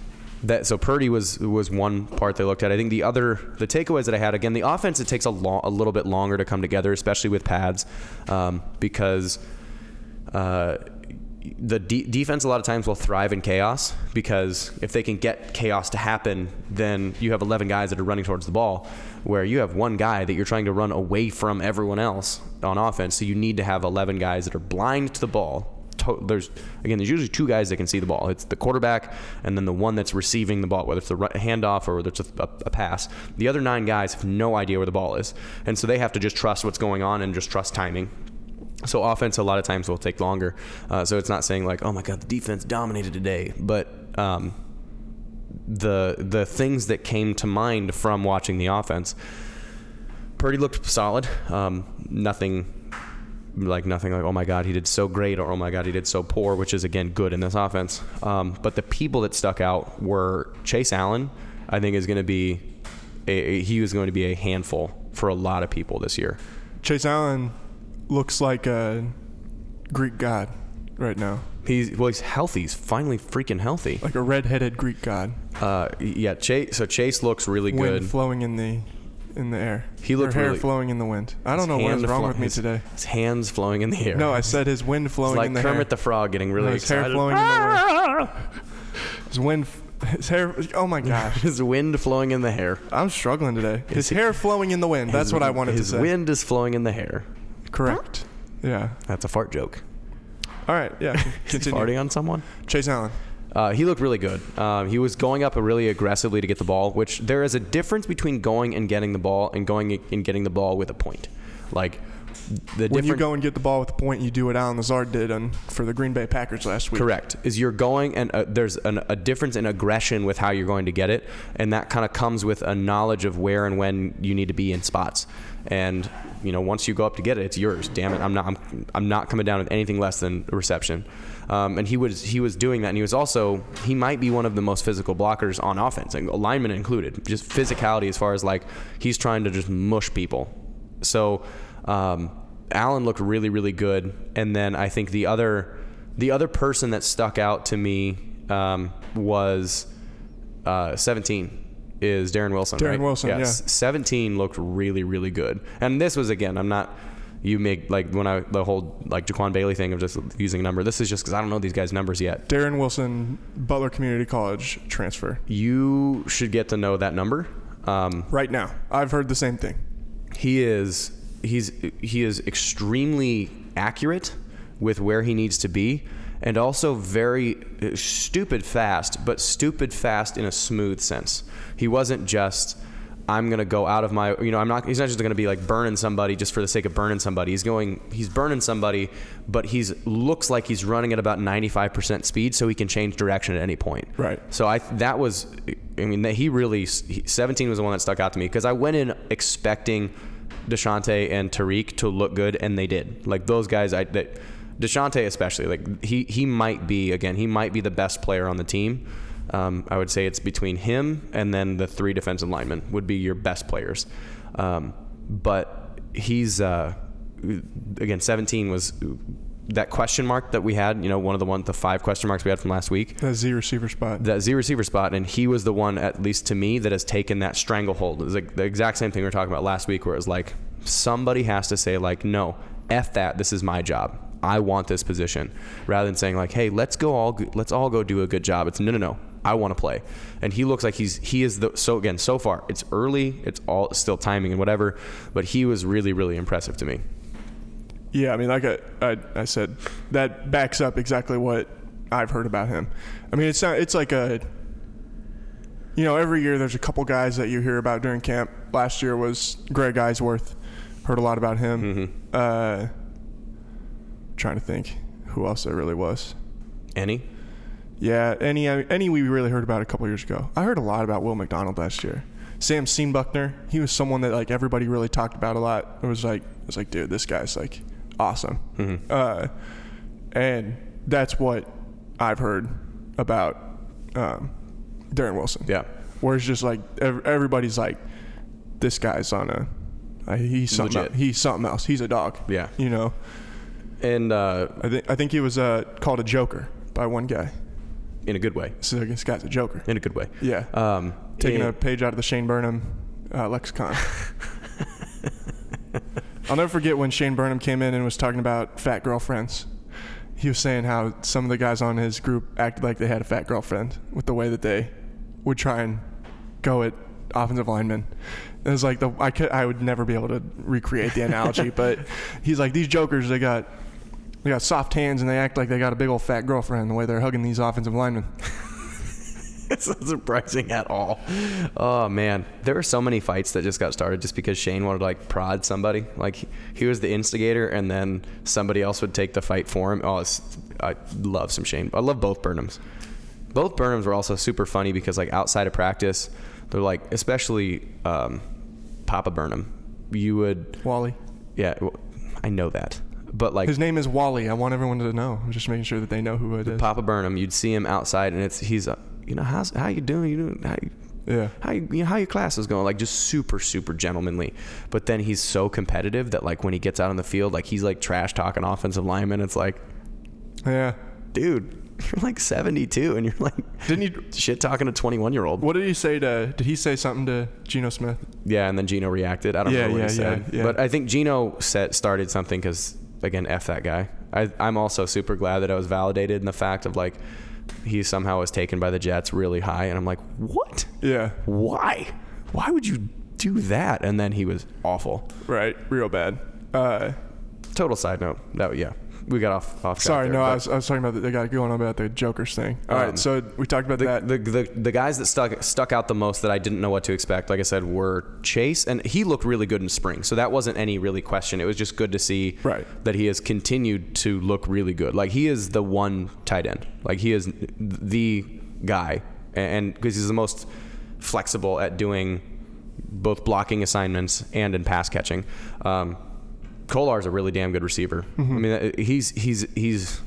that so Purdy was was one part they looked at. I think the other the takeaways that I had, again, the offense, it takes a long, a little bit longer to come together, especially with pads, um, because uh, the de- defense a lot of times will thrive in chaos, because if they can get chaos to happen, then you have eleven guys that are running towards the ball, where you have one guy that you're trying to run away from everyone else on offense. So you need to have eleven guys that are blind to the ball. There's again, there's usually two guys that can see the ball. It's the quarterback and then the one that's receiving the ball, whether it's a handoff or whether it's a, a, a pass. The other nine guys have no idea where the ball is, and so they have to just trust what's going on and just trust timing. So offense a lot of times will take longer. Uh, so it's not saying like, oh my God, the defense dominated today, but um, the the things that came to mind from watching the offense, Purdy looked solid. Um, nothing. Like nothing like, oh my God, he did so great, or oh my God, he did so poor, which is, again, good in this offense. Um, but the people that stuck out were Chase Allen, I think is going to be, a, a, he was going to be a handful for a lot of people this year. Chase Allen looks like a Greek god right now. He's, well, he's healthy. He's finally freaking healthy. Like a redheaded Greek god. Uh, yeah, Chase, so Chase looks really Wind good. flowing in the... in the air. He looked Her hair really, flowing in the wind. I don't know what's wrong flo- with me his, today. His hands flowing in the air. No, I said his wind flowing it's like in the Kermit hair. the Frog getting really no, his excited. hair flowing in the wind. His wind, his hair. Oh my gosh. His wind flowing in the hair. I'm struggling today. His, His hair flowing in the wind. That's his, what I wanted to his say. His wind is flowing in the hair. Correct. Yeah. That's a fart joke. All right. Yeah. Continue. Farting on someone? Chase Allen. Uh, he looked really good. Um, he was going up really aggressively to get the ball, which there is a difference between going and getting the ball and going and getting the ball with a point. Like the when you go and get the ball with a point, you do what Alan Lazard did on, for the Green Bay Packers last week. Correct. Is you're going and uh, there's an, a difference in aggression with how you're going to get it, and that kind of comes with a knowledge of where and when you need to be in spots. And you know, once you go up to get it, it's yours. Damn it, I'm not I'm, I'm not coming down with anything less than a reception. Um, and he was he was doing that, and he was also he might be one of the most physical blockers on offense, and linemen included. Just physicality as far as like he's trying to just mush people. So um, Allen looked really really good, and then I think the other the other person that stuck out to me um, was uh, seventeen. Is Darren Wilson. Darren right? Wilson, yeah. seventeen looked really really good, and this was again I'm not. You make like when I the whole like Jaquan Bailey thing of just using a number. This is just because I don't know these guys' numbers yet. Darren Wilson, Butler Community College transfer. You should get to know that number um, right now. I've heard the same thing. He is he's he is extremely accurate with where he needs to be, and also very stupid fast, but stupid fast in a smooth sense. He wasn't just. I'm going to go out of my, you know, I'm not, he's not just going to be like burning somebody just for the sake of burning somebody. He's going, he's burning somebody, but he's looks like he's running at about ninety-five percent speed so he can change direction at any point. Right. So I, that was, I mean, that he really, he, seventeen was the one that stuck out to me because I went in expecting Deshante and Tariq to look good, and they did. Like those guys, I, that, Deshante especially, like he, he might be, again, he might be the best player on the team. Um, I would say it's between him and then the three defensive linemen would be your best players. Um, but he's, uh, again, seventeen was that question mark that we had, you know, one of the one, the five question marks we had from last week. That Z receiver spot. That Z receiver spot. And he was the one, at least to me, that has taken that stranglehold. It was like the exact same thing we were talking about last week where it was like somebody has to say like, no, F that, this is my job. I want this position, rather than saying like, hey, let's go all let's all go do a good job. It's no, no, no. I want to play. And he looks like he's he is the so again so far it's early, it's all still timing and whatever, but he was really really impressive to me. Yeah, I mean, like I I, I said, that backs up exactly what I've heard about him. I mean, it's not, it's like a, you know, every year there's a couple guys that you hear about during camp. Last year was Greg Eisworth. Heard a lot about him. Mm-hmm. Uh, trying to think who else there really was. Any? Yeah, any any we really heard about a couple years ago. I heard a lot about Will McDonald last year. Sam Steenbuckner, he was someone that like everybody really talked about a lot. It was like it was like, dude, this guy's like awesome. Mm-hmm. Uh, and that's what I've heard about um, Darren Wilson. Yeah. Where it's just like everybody's like, this guy's on a uh, he's something else. he's something else. He's a dog. Yeah. You know. And uh, I think I think he was uh, called a joker by one guy. in a good way. So this guy's a joker. In a good way. Yeah. Um, Taking and, a page out of the Shane Burnham uh, lexicon. I'll never forget when Shane Burnham came in and was talking about fat girlfriends. He was saying how some of the guys on his group acted like they had a fat girlfriend with the way that they would try and go at offensive linemen. It was like the I could I would never be able to recreate the analogy, but he's like, these jokers, they got they got soft hands and they act like they got a big old fat girlfriend the way they're hugging these offensive linemen. It's not surprising at all. Oh man, there were so many fights that just got started just because Shane wanted to like prod somebody. Like he, he was the instigator, and then somebody else would take the fight for him. Oh, it's, I love some Shane. I love both Burnhams. Both Burnhams were also super funny because like outside of practice, they're like, especially um, Papa Burnham. You would Wally. Yeah, well, I know that, but like his name is Wally. I want everyone to know. I'm just making sure that they know who it is. Papa Burnham. You'd see him outside, and it's he's. Uh, You know, how's, how you doing? You doing? How you, yeah. How you, you know, how your class is going? Like just super, super gentlemanly. But then he's so competitive that like when he gets out on the field, like he's like trash talking offensive linemen. It's like, yeah, dude, you're like seventy-two, and you're like, didn't you shit talking a twenty-one year old? What did he say to? Did he say something to Geno Smith? Yeah, and then Geno reacted. I don't yeah, know what yeah, he said, yeah, yeah. but I think Geno set started something because again, f that guy. I, I'm also super glad that I was validated in the fact of like. He somehow was taken by the Jets really high, and I'm like, what? Yeah. Why? Why would you do that? And then he was awful. Right. Real bad. Uh, Total side note. That yeah. We got off off. Sorry, there, no, I was, I was talking about the, the guy going on about the Jokers thing. All um, right, so we talked about the, that. The, the the guys that stuck stuck out the most that I didn't know what to expect, like I said, were Chase, and he looked really good in spring. So that wasn't any really question. It was just good to see right. that he has continued to look really good. Like he is the one tight end. Like he is the guy, and because he's the most flexible at doing both blocking assignments and in pass catching. Um, Kolar's a really damn good receiver. Mm-hmm. I mean, he's he's he's,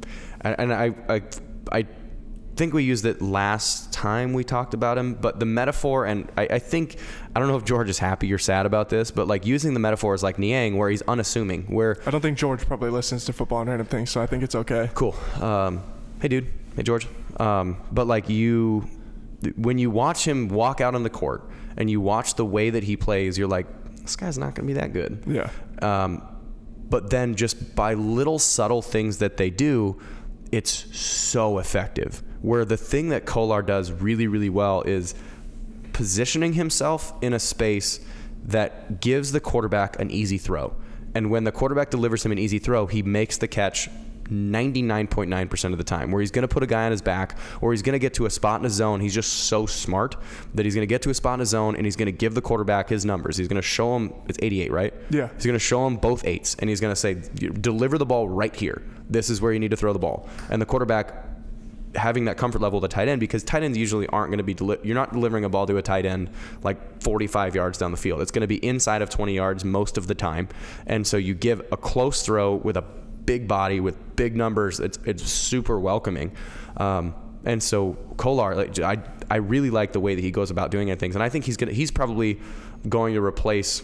and I I I think we used it last time we talked about him. But the metaphor, and I, I think I don't know if George is happy or sad about this, but like using the metaphor is like Niang, where he's unassuming. Where I don't think George probably listens to football and random things, so I think it's okay. Cool. Um, hey, dude. Hey, George. Um, but like you, when you watch him walk out on the court and you watch the way that he plays, you're like, this guy's not going to be that good. Yeah. Um, but then just by little subtle things that they do, it's so effective. Where the thing that Kolar does really, really well is positioning himself in a space that gives the quarterback an easy throw. And when the quarterback delivers him an easy throw, he makes the catch ninety-nine point nine percent of the time, where he's going to put a guy on his back or he's going to get to a spot in a zone. He's just so smart that he's going to get to a spot in a zone and he's going to give the quarterback his numbers. He's going to show him, it's eighty-eight, right? Yeah. He's going to show him both eights and he's going to say, deliver the ball right here. This is where you need to throw the ball. And the quarterback having that comfort level with the tight end, because tight ends usually aren't going to be, deli- you're not delivering a ball to a tight end like forty-five yards down the field. It's going to be inside of twenty yards most of the time. And so you give a close throw with a big body with big numbers. It's it's super welcoming, um, and so Kolar, like, I I really like the way that he goes about doing things, and I think he's gonna he's probably going to replace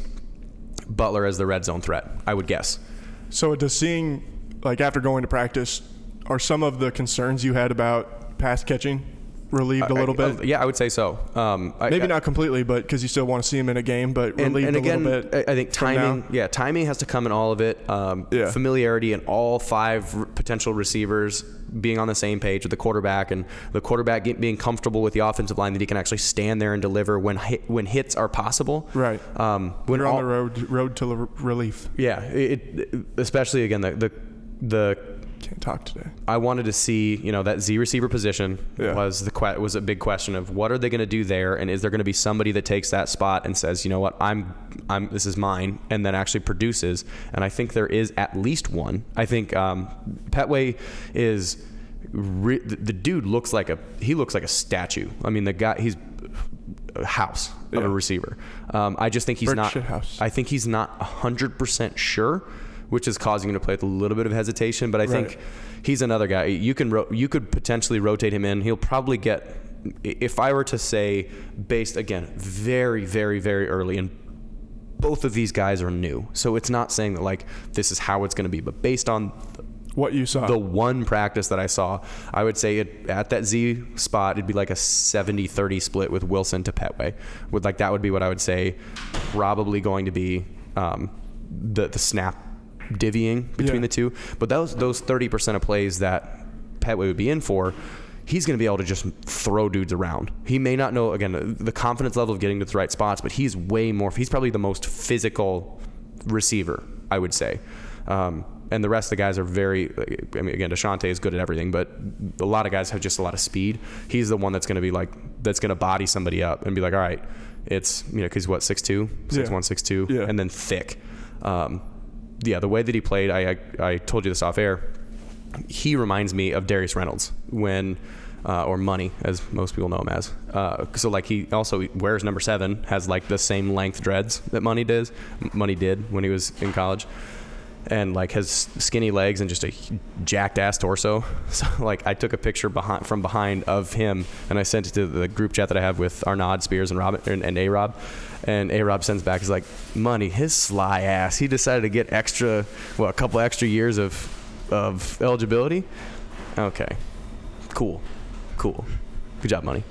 Butler as the red zone threat, I would guess. So does seeing, like after going to practice, are some of the concerns you had about pass catching relieved a little I, bit? Uh, yeah, I would say so. Um, Maybe I, not completely, but because you still want to see him in a game, but and, relieved and again, a little bit. I think timing. Yeah, timing has to come in all of it. Um, yeah. Familiarity and all five r- potential receivers being on the same page with the quarterback, and the quarterback get, being comfortable with the offensive line that he can actually stand there and deliver when hit, when hits are possible. Right. Um, when You're all, on the road road to l- relief. Yeah. It, it, especially again the the the. Can't talk today. I wanted to see, you know, that Z receiver position yeah. was the que- was a big question of what are they going to do there, and is there going to be somebody that takes that spot and says, you know what, I'm I'm this is mine, and then actually produces. And I think there is at least one. I think um, Petway is re- the, the dude looks like a he looks like a statue. I mean, the guy he's a house of yeah. a receiver. Um, I just think he's Brick not. shit house. I think he's not a hundred percent sure, which is causing him to play with a little bit of hesitation. But I right. think he's another guy. You can ro- you could potentially rotate him in. He'll probably get, if I were to say, based, again, very, very, very early, and both of these guys are new. So it's not saying that, like, this is how it's going to be. But based on What you saw? The one practice that I saw, I would say it at that Z spot, it'd be like a seventy thirty split with Wilson to Petway. With like that would be what I would say probably going to be um, the the snap divvying between yeah. the two. But those those thirty percent of plays that Petway would be in for, he's going to be able to just throw dudes around. He may not know, again, the confidence level of getting to the right spots, but he's way more, he's probably the most physical receiver, I would say. Um, and the rest of the guys are very, I mean, again, Deshaunte is good at everything, but a lot of guys have just a lot of speed. He's the one that's going to be like, that's going to body somebody up and be like, all right, it's, you know, because what, six two, six one, six two, yeah. and then thick. Um, yeah, the way that he played, I, I I told you this off air, he reminds me of Darius Reynolds when, uh, or Money, as most people know him as. Uh, so like he also wears number seven, has like the same length dreads that Money does, Money did when he was in college. And like has skinny legs and just a jacked ass torso. So like I took a picture behind from behind of him and I sent it to the group chat that I have with Arnaud, Spears, and Robin and, and A-Rob. And A-Rob sends back, he's like, Money, his sly ass. He decided to get extra, well, a couple extra years of of eligibility. Okay, cool, cool. Good job, Money.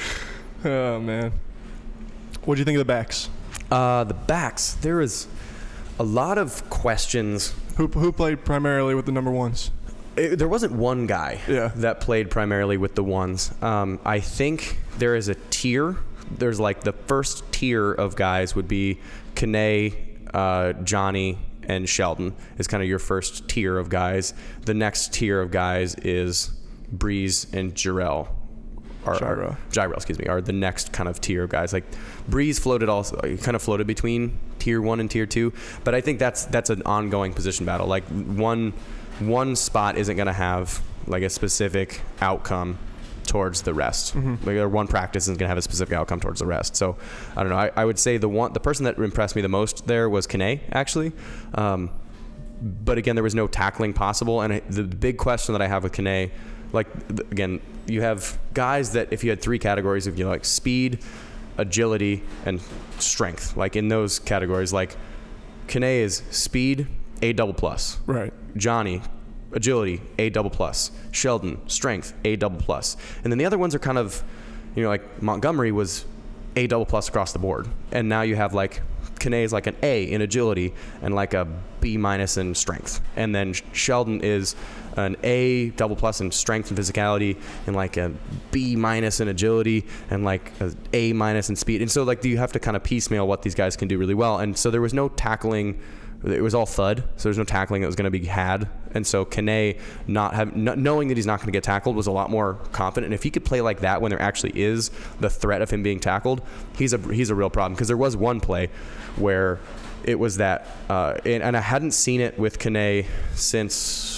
Oh man, what do you think of the backs? Uh, the backs. There is a lot of questions. Who who played primarily with the number ones? It, there wasn't one guy yeah. that played primarily with the ones. Um, I think there is a tier. There's like the first tier of guys would be Kane, uh, Johnny, and Sheldon is kind of your first tier of guys. The next tier of guys is Breeze and Jarrell. Are, Gyro. Are, Gyro, excuse me, are the next kind of tier of guys. Like Breeze floated also, kind of floated between tier one and tier two, but I think that's that's an ongoing position battle. Like one one spot isn't going to have like a specific outcome towards the rest. Mm-hmm. Like one practice isn't going to have a specific outcome towards the rest. So I don't know. I, I would say the one the person that impressed me the most there was Kane, actually. Um, but again, there was no tackling possible, and I, the big question that I have with Kane. Like, again, you have guys that if you had three categories of, you know, like speed, agility, and strength, like in those categories, like Kane is speed, A double plus. Right. Johnny, agility, A double plus. Sheldon, strength, A double plus. And then the other ones are kind of, you know, like Montgomery was A double plus across the board. And now you have like Kane is like an A in agility and like a B minus in strength. And then Sheldon is an A double plus in strength and physicality and like a B minus in agility and like a A minus in speed. And so like you have to kind of piecemeal what these guys can do really well. And so there was no tackling. It was all thud. So there's no tackling that was going to be had. And so Kane, not have, not, knowing that he's not going to get tackled, was a lot more confident. And if he could play like that when there actually is the threat of him being tackled, he's a he's a real problem. Because there was one play where it was that, uh, and, and I hadn't seen it with Kane since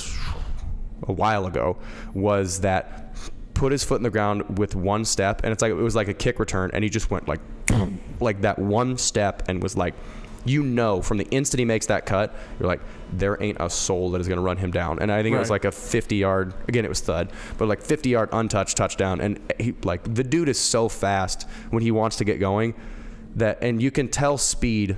a while ago, was that put his foot in the ground with one step, and it's like it was like a kick return, and he just went like like that one step and was like, you know, from the instant he makes that cut, you're like, there ain't a soul that is going to run him down. And I think right. It was like a fifty yard, again, it was thud, but like fifty yard untouched touchdown. And he, like, the dude is so fast when he wants to get going that, and you can tell speed.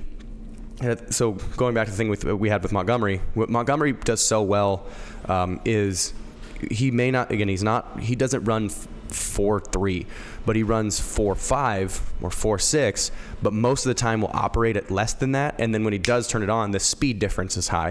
So going back to the thing with we had with Montgomery, what Montgomery does so well um, is he may not, again, he's not, he doesn't run four three, but he runs four five or four six, but most of the time will operate at less than that. And then when he does turn it on, the speed difference is high.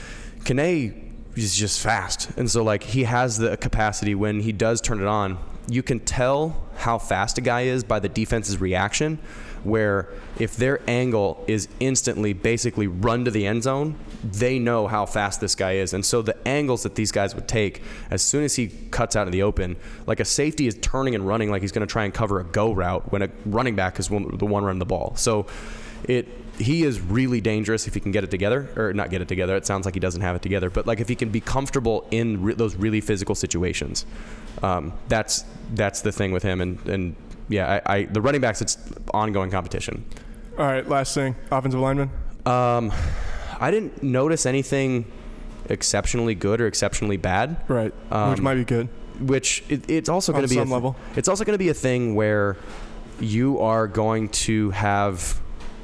Kane is just fast. And so like he has the capacity when he does turn it on, you can tell how fast a guy is by the defense's reaction, where if their angle is instantly basically run to the end zone, they know how fast this guy is. And so the angles that these guys would take, as soon as he cuts out in the open, like a safety is turning and running like he's going to try and cover a go route when a running back is one, the one running the ball. So it he is really dangerous if he can get it together, or not get it together. It sounds like he doesn't have it together, but like if he can be comfortable in re- those really physical situations, um, that's that's the thing with him. And and yeah, I, I the running backs, it's ongoing competition. All right, last thing, offensive lineman. Um, I didn't notice anything exceptionally good or exceptionally bad. Right, um, which might be good. Which it, it's also going to be on some a th- level. It's also going to be a thing where you are going to have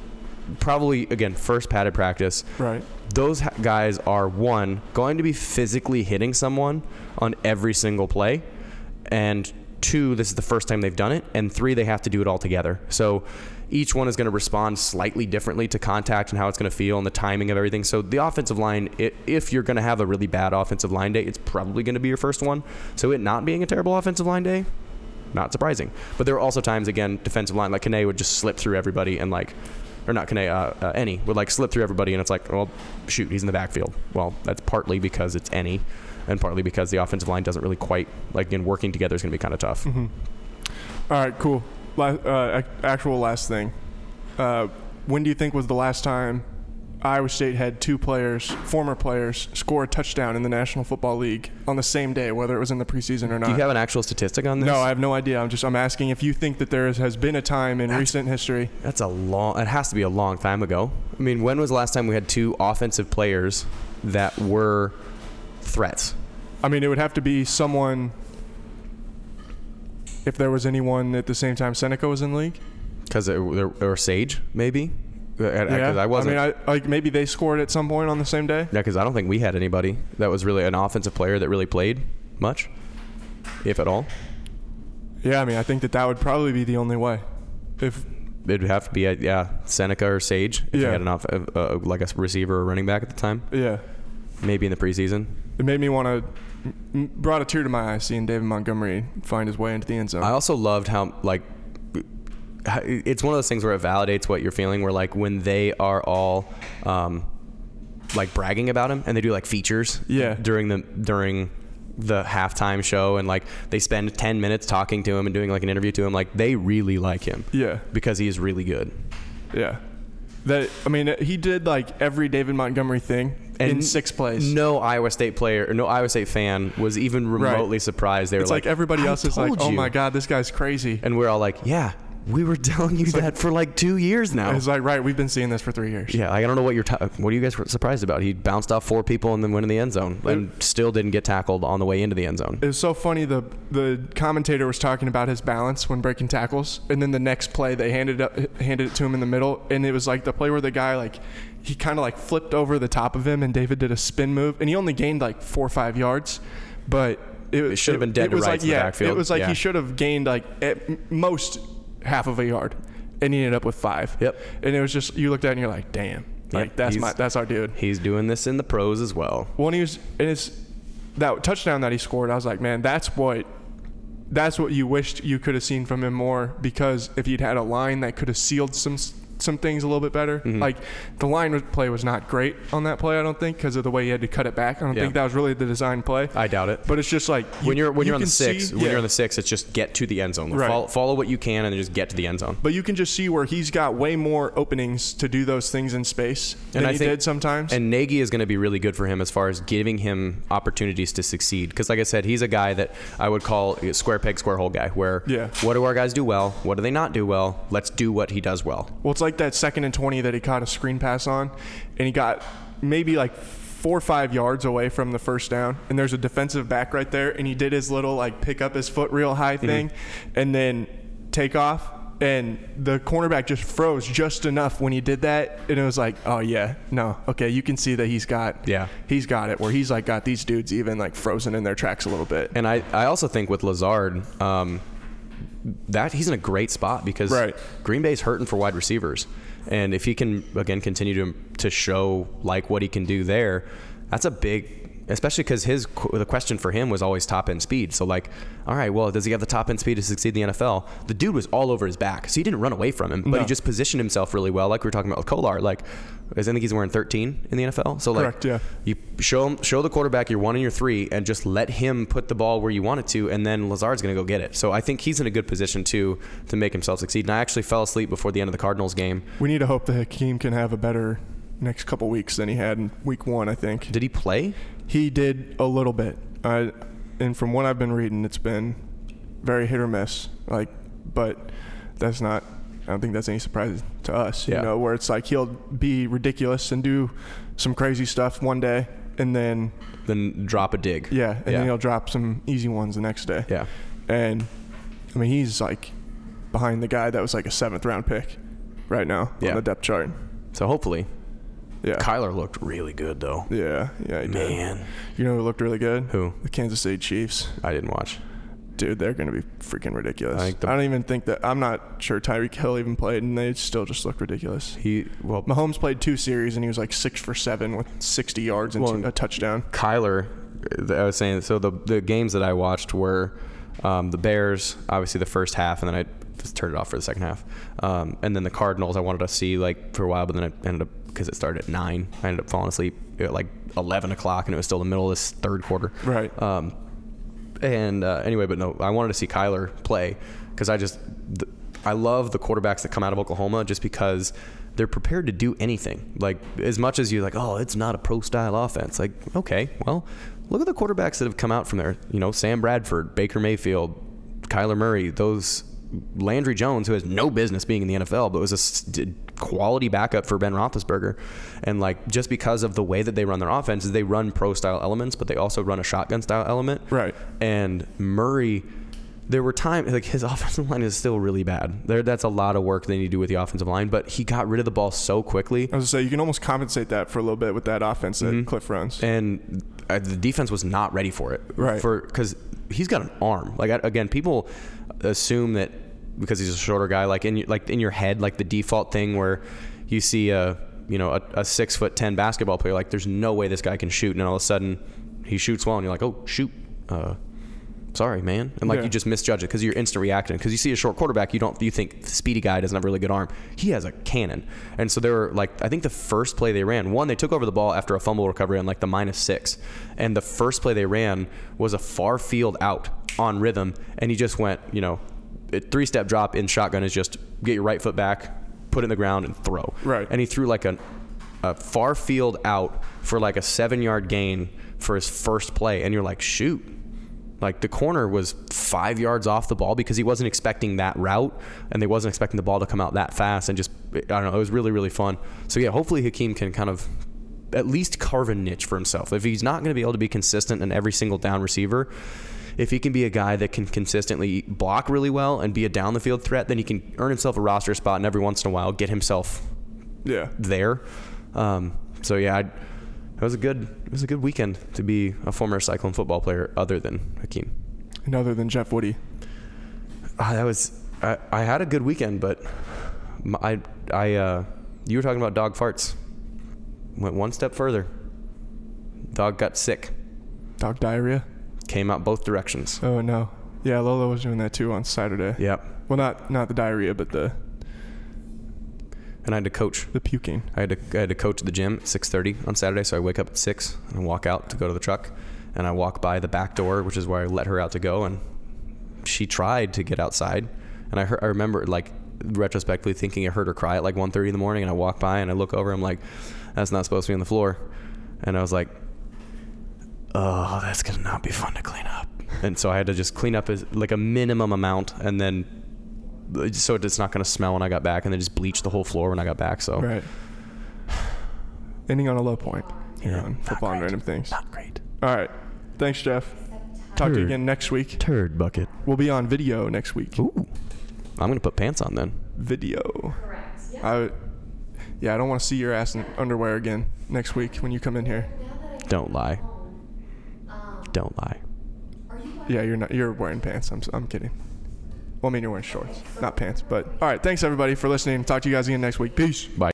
probably, again, first padded practice. Right. Those ha- guys are, one, going to be physically hitting someone on every single play, and two, this is the first time they've done it, and three, they have to do it all together. So each one is going to respond slightly differently to contact and how it's going to feel and the timing of everything. So the offensive line, it, if you're going to have a really bad offensive line day, it's probably going to be your first one. So it not being a terrible offensive line day, not surprising. But there are also times, again, defensive line, like Kane would just slip through everybody and like, or not Kane, uh, uh, Any would like slip through everybody, and it's like, well, shoot, he's in the backfield. Well, that's partly because it's Any, and partly because the offensive line doesn't really quite, like, again, working together is going to be kind of tough. Mm-hmm. All right, cool. La- uh, actual last thing. Uh, when do you think was the last time Iowa State had two players, former players, score a touchdown in the National Football League on the same day, whether it was in the preseason or not? Do you have an actual statistic on this? No, I have no idea. I'm just I'm asking if you think that there is, has been a time in That's, recent history. That's a long. It has to be a long time ago. I mean, when was the last time we had two offensive players that were threats? I mean, it would have to be someone. If there was anyone at the same time Seneca was in the league, because or Sage maybe. Yeah, I wasn't. I mean, I, like maybe they scored at some point on the same day. Yeah, because I don't think we had anybody that was really an offensive player that really played much, if at all. Yeah, I mean, I think that that would probably be the only way. If it'd have to be, a, yeah, Seneca or Sage. If yeah. you had an off, uh, like a receiver or running back at the time. Yeah. Maybe in the preseason. It made me want to, brought a tear to my eye seeing David Montgomery find his way into the end zone. I also loved how, like, it's one of those things where it validates what you're feeling, where like when they are all um, like bragging about him and they do like features yeah. during the during the halftime show, and like they spend ten minutes talking to him and doing like an interview to him, like they really like him. Yeah. Because he is really good. Yeah. That I mean, he did like every David Montgomery thing and in six plays. No Iowa State player or no Iowa State fan was even remotely right. surprised. They were it's like, like everybody else is like, oh you. my God, this guy's crazy. And we're all like, yeah. We were telling you it's that like, for like two years now. It's like, right, we've been seeing this for three years. Yeah, I don't know what you're. Ta- what are you guys surprised about? He bounced off four people and then went in the end zone, and it, still didn't get tackled on the way into the end zone. It was so funny. The the commentator was talking about his balance when breaking tackles, and then the next play they handed up handed it to him in the middle, and it was like the play where the guy like he kind of like flipped over the top of him, and David did a spin move, and he only gained like four or five yards, but it, it should have been dead it to was rights like, in the yeah, backfield. It was like yeah. he should have gained like at most half of a yard. And he ended up with five. Yep. And it was just, you looked at it and you're like, damn. Like, yep. that's he's, my that's our dude. He's doing this in the pros as well. When he was, and it's, that touchdown that he scored, I was like, man, that's what, that's what you wished you could have seen from him more, because if he'd had a line that could have sealed some some things a little bit better. Mm-hmm. Like, the line play was not great on that play, I don't think, because of the way he had to cut it back. I don't yeah. think that was really the design play. I doubt it. But it's just like, you, when you're when you you're on the six, see, when yeah. you're on the six, it's just get to the end zone. Right. Follow, follow what you can and then just get to the end zone. But you can just see where he's got way more openings to do those things in space than and I he think, did sometimes. And Nagy is going to be really good for him as far as giving him opportunities to succeed. Because like I said, he's a guy that I would call a square peg, square hole guy, where yeah. what do our guys do well? What do they not do well? Let's do what he does well. Well, it's like that second and twenty that he caught a screen pass on, and he got maybe like four or five yards away from the first down, and there's a defensive back right there, and he did his little like pick up his foot real high thing, mm-hmm. and then take off, and the cornerback just froze just enough when he did that, and it was like, oh yeah, no, okay, you can see that he's got yeah he's got it where he's like got these dudes even like frozen in their tracks a little bit. And I I also think with Lazard, um that he's in a great spot because right. Green Bay's hurting for wide receivers. And if he can, again, continue to to show like what he can do there, that's a big, especially because his the question for him was always top end speed. So like, all right, well, does he have the top end speed to succeed in the N F L? The dude was all over his back, so he didn't run away from him, but no. he just positioned himself really well, like we were talking about with Kolar. Like, I think he's wearing thirteen in the N F L. So like, correct, yeah. you show him, show the quarterback your one and your three, and just let him put the ball where you want it to, and then Lazard's going to go get it. So I think he's in a good position too to make himself succeed. And I actually fell asleep before the end of the Cardinals game. We need to hope that Hakeem can have a better next couple weeks than he had in week one, I think. Did he play? He did a little bit. Uh, and from what I've been reading, it's been very hit or miss. Like, but that's not, I don't think that's any surprise to us, yeah. you know, where it's like he'll be ridiculous and do some crazy stuff one day and then then drop a dig. Yeah, and yeah. then he'll drop some easy ones the next day. Yeah. And I mean, he's like behind the guy that was like a seventh round pick right now yeah. on the depth chart. So hopefully. Yeah. Kyler looked really good, though. Yeah, yeah, he did. Man. You know who looked really good? Who? The Kansas City Chiefs. I didn't watch. Dude, they're going to be freaking ridiculous. I I, think the- don't even think that – I'm not sure Tyreek Hill even played, and they still just look ridiculous. He well, Mahomes played two series, and he was like six for seven with sixty yards and Well, two, a touchdown. Kyler, I was saying, so the the games that I watched were um, the Bears, obviously the first half, and then I just turned it off for the second half. Um, and then the Cardinals, I wanted to see like for a while, but then I ended up, because it started at nine, I ended up falling asleep at like eleven o'clock, and it was still the middle of this third quarter. Right. Um, and uh, anyway, but no, I wanted to see Kyler play because I just, th- I love the quarterbacks that come out of Oklahoma just because they're prepared to do anything. Like, as much as you're like, oh, it's not a pro-style offense. Like, okay, well, look at the quarterbacks that have come out from there. You know, Sam Bradford, Baker Mayfield, Kyler Murray, those Landry Jones, who has no business being in the N F L, but was a st- quality backup for Ben Roethlisberger. And, like, just because of the way that they run their offense is they run pro-style elements, but they also run a shotgun-style element. Right. And Murray... There were times, like, his offensive line is still really bad. There, that's a lot of work they need to do with the offensive line, but he got rid of the ball so quickly. I was going to say, you can almost compensate that for a little bit with that offense that Mm-hmm. Cliff runs. And uh, the defense was not ready for it. Right. For because he's got an arm. Like, I- again, people assume that because he's a shorter guy, like in your, like in your head, like the default thing where you see a you know a, a six foot ten basketball player, like there's no way this guy can shoot, and all of a sudden he shoots well, and you're like, oh shoot. Uh, Sorry, man. And like Yeah. you just misjudge it because you're instant reacting. Because you see a short quarterback, you don't you think the speedy guy doesn't have a really good arm. He has a cannon. And so they were like, I think the first play they ran, one, they took over the ball after a fumble recovery on like the minus six. And the first play they ran was a far field out on rhythm. And he just went, you know, a three step drop in shotgun is just get your right foot back, put it in the ground and throw. Right. And he threw like a, a far field out for like a seven yard gain for his first play. And you're like, shoot. Like, the corner was five yards off the ball because he wasn't expecting that route, and they wasn't expecting the ball to come out that fast. And just, I don't know, it was really, really fun. So, yeah, hopefully Hakeem can kind of at least carve a niche for himself. If he's not going to be able to be consistent in every single down receiver, if he can be a guy that can consistently block really well and be a down-the-field threat, then he can earn himself a roster spot and every once in a while get himself Yeah. there. Um, so, yeah, I'd, It was a good. It was a good weekend to be a former Cyclone football player, other than Hakeem. And other than Jeff Woody. Uh, that was. I, I had a good weekend, but my, I. I. Uh, you were talking about dog farts. Went one step further. Dog got sick. Dog diarrhea? Came out both directions. Oh, no. Yeah, Lola was doing that too on Saturday. Yep. Well, not not the diarrhea, but the And I had to coach. the puking. I had to. I had to coach at the gym at six thirty on Saturday. So I wake up at six and I walk out to go to the truck, and I walk by the back door, which is where I let her out to go, and she tried to get outside, and I heard. I remember like retrospectively thinking I heard her cry at like one thirty in the morning, and I walk by and I look over. I'm like, that's not supposed to be on the floor, and I was like, oh, that's gonna not be fun to clean up. And so I had to just clean up as like a minimum amount, and then so it's not gonna smell when I got back, and then just bleach the whole floor when I got back. So Right. Ending on a low point here Yeah. on Not Football and great. Random Things. not great. All right. Thanks, Jeff. Talk to you Turd. again next week. Turd bucket. We'll be on video next week. Ooh. I'm gonna put pants on then. Video. Correct. I, yeah, I don't want to see your ass in underwear again next week when you come in here. Don't lie. Don't lie. Yeah, you're not. You're wearing pants. I'm. I'm kidding. Well, I mean, you're wearing shorts, not pants. But all right. Thanks everybody for listening. Talk to you guys again next week. Peace. Bye.